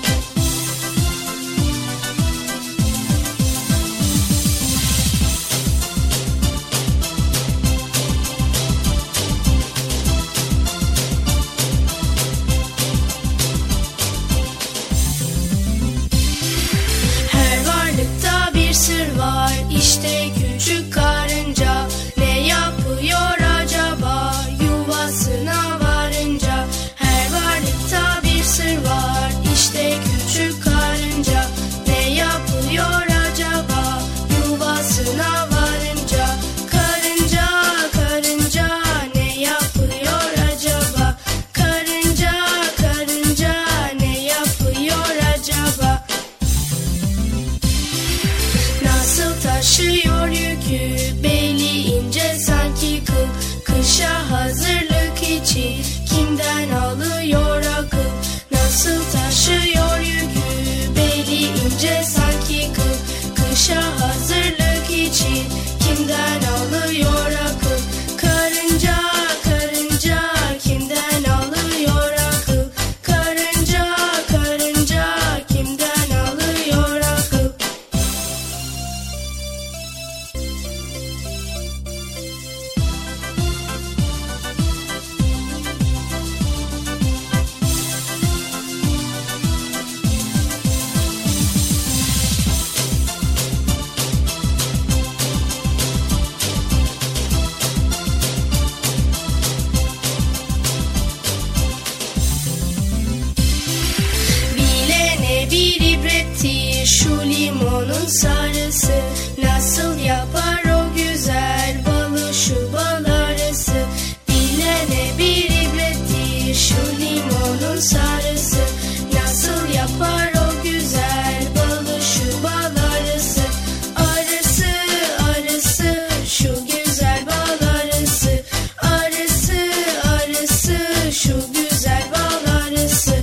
Her varlıkta bir sır var. İşte küçük karınca ne yapıyor acaba yuvasına varınca? Her varlıkta bir sır var. İşte küçük karınca ne yapıyor acaba yuvasına varınca? Karınca, karınca ne yapıyor acaba? Karınca, karınca ne yapıyor acaba? Nasıl taşıyor şu limonun sarısı. Nasıl yapar o güzel balı şu bal arısı. Bilene bir ibrettir şu limonun sarısı. Nasıl yapar o güzel balı şu bal arısı. Arısı arısı şu güzel bal arısı. Arısı arısı şu güzel bal arısı.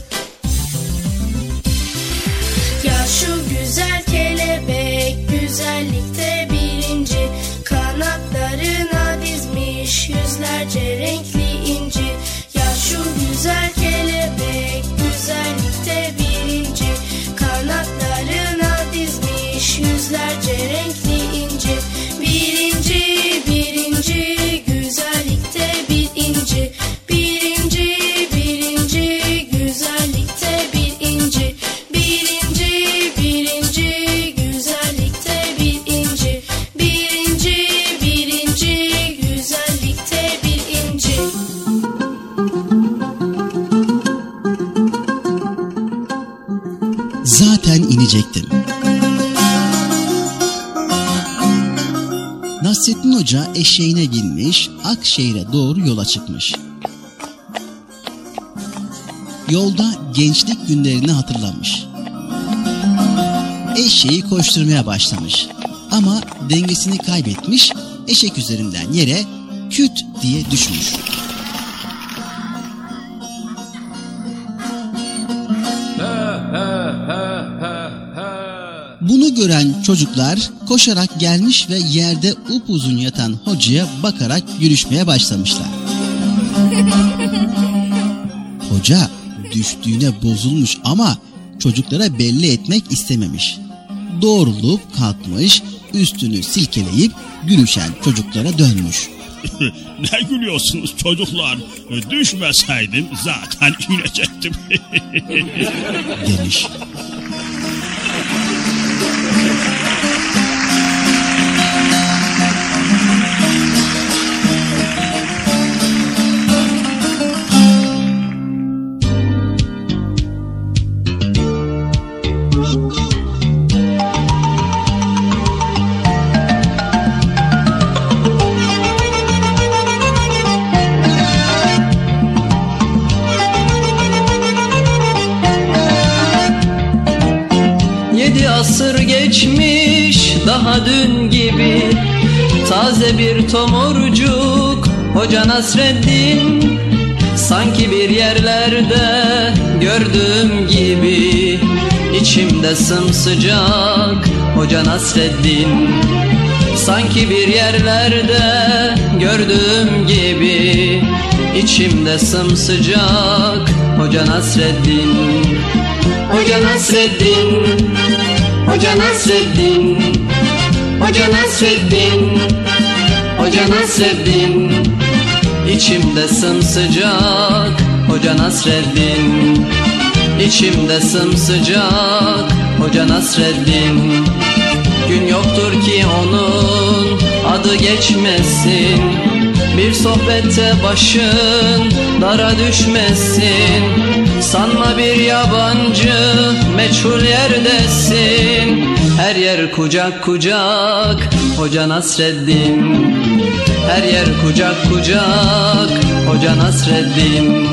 Ya şu güzel kelebek güzellikte birinci. Kanatlarına dizmiş yüzlerce renkli inci. Ya şu güzel kelebek güzellikte birinci. Kanatlarına dizmiş yüzlerce renkli inci. Birinci, birinci, güzellikte bir inci. Birinci, birinci, güzellikte bir inci. Birinci, birinci, güzellikte bir inci. Birinci, birinci, güzellikte bir inci. Zaten inecektim. Nasrettin Hoca eşeğine binmiş, Akşehir'e doğru yola çıkmış. Yolda gençlik günlerini hatırlamış. Eşeği koşturmaya başlamış. Ama dengesini kaybetmiş, eşek üzerinden yere küt diye düşmüş. Bunu gören çocuklar koşarak gelmiş ve yerde upuzun yatan hocaya bakarak gülüşmeye başlamışlar. Hoca düştüğüne bozulmuş ama çocuklara belli etmek istememiş. Doğrulup kalkmış, üstünü silkeleyip gülüşen çocuklara dönmüş. Ne gülüyorsunuz çocuklar? Düşmeseydim zaten inecektim. demiş. Asır geçmiş daha dün gibi, taze bir tomurcuk Hoca Nasreddin. Sanki bir yerlerde gördüğüm gibi, içimde sımsıcak Hoca Nasreddin. Sanki bir yerlerde gördüğüm gibi, içimde sımsıcak Hoca Nasreddin. Hoca Nasreddin, Hoca Nasreddin, Hoca Nasreddin, Hoca Nasreddin. İçimde sımsıcak Hoca Nasreddin. İçimde sımsıcak Hoca Nasreddin. Gün yoktur ki onun adı geçmesin, bir sohbette başın dara düşmesin. Sanma bir yabancı meçhul yerdesin, her yer kucak kucak Hoca Nasreddin. Her yer kucak kucak Hoca Nasreddin.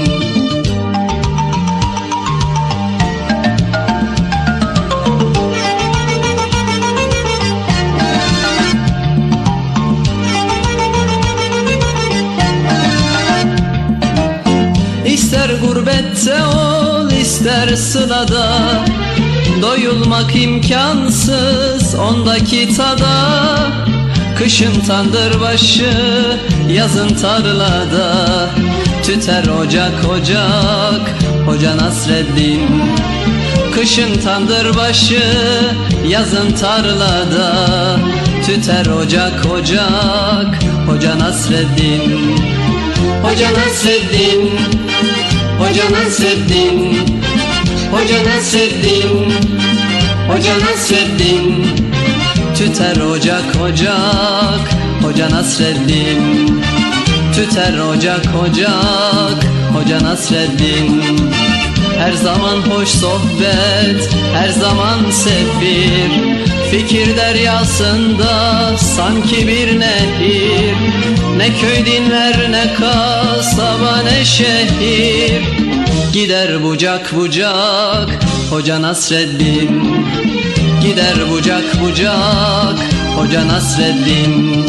İster gurbette ol, ister sılada, doyulmak imkansız ondaki tada. Kışın tandırbaşı, yazın tarlada, tüter ocak ocak Hoca Nasreddin. Kışın tandırbaşı, yazın tarlada, tüter ocak ocak Hoca Nasreddin. Hoca Nasreddin, Hoca Nasreddin, Hoca Nasreddin, Hoca Nasreddin. Tüter ocak ocak Hoca Nasreddin. Tüter ocak ocak Hoca Nasreddin. Her zaman hoş sohbet, her zaman sefir. Fikir deryasında sanki bir nehir. Ne köy dinler ne kasaba ne şehir. Gider bucak bucak Hoca Nasreddin. Gider bucak bucak Hoca Nasreddin.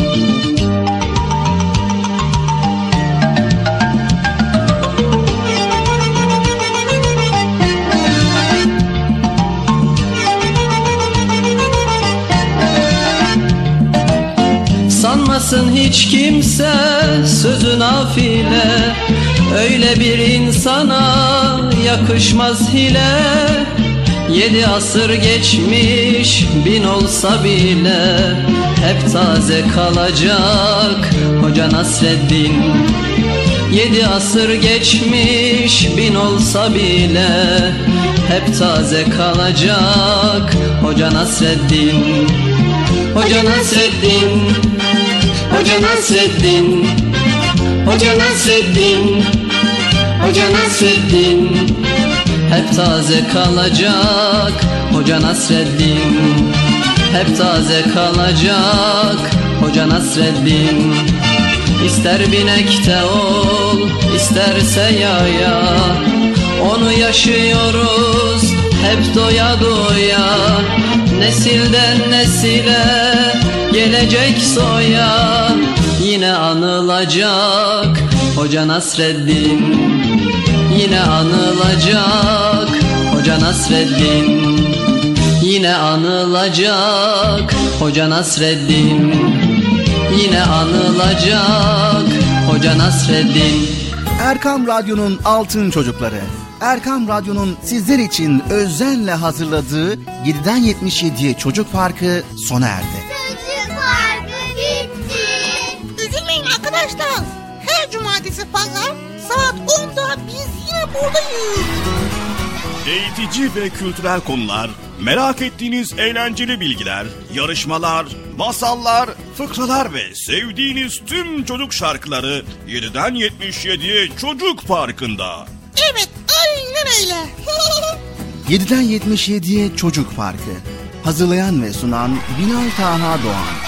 Sanmasın hiç kimse sözü nafile, öyle bir insana yakışmaz hile. 7 asır geçmiş 1000 olsa bile hep taze kalacak Hoca Nasreddin. 7 asır geçmiş 1000 olsa bile hep taze kalacak Hoca Nasreddin. Hoca Nasreddin, Hoca Nasreddin, Hoca Nasreddin, Hoca Nasreddin. Hep taze kalacak Hoca Nasreddin. Hep taze kalacak Hoca Nasreddin. İster binekte ol, isterse yaya, onu yaşıyoruz hep doya doya. Nesilden nesile gelecek soya, yine anılacak Hoca Nasreddin. Yine anılacak Hoca Nasreddin. Yine anılacak Hoca Nasreddin. Yine anılacak Hoca Nasreddin. Erkam Radyo'nun altın çocukları. Erkam Radyo'nun sizler için özenle hazırladığı 7'den 77'ye Çocuk Parkı sona erdi. Çocuk Parkı bitti. Üzülmeyin arkadaşlar. Her cumartesi pazar saat 10'da biz yine buradayız. Eğitici ve kültürel konular, merak ettiğiniz eğlenceli bilgiler, yarışmalar, masallar, fıkralar ve sevdiğiniz tüm çocuk şarkıları 7'den 77'ye Çocuk Parkı'nda. Evet, aynen öyle. 7'den 77'ye Çocuk Parkı. Hazırlayan ve sunan Binal Taha Doğan.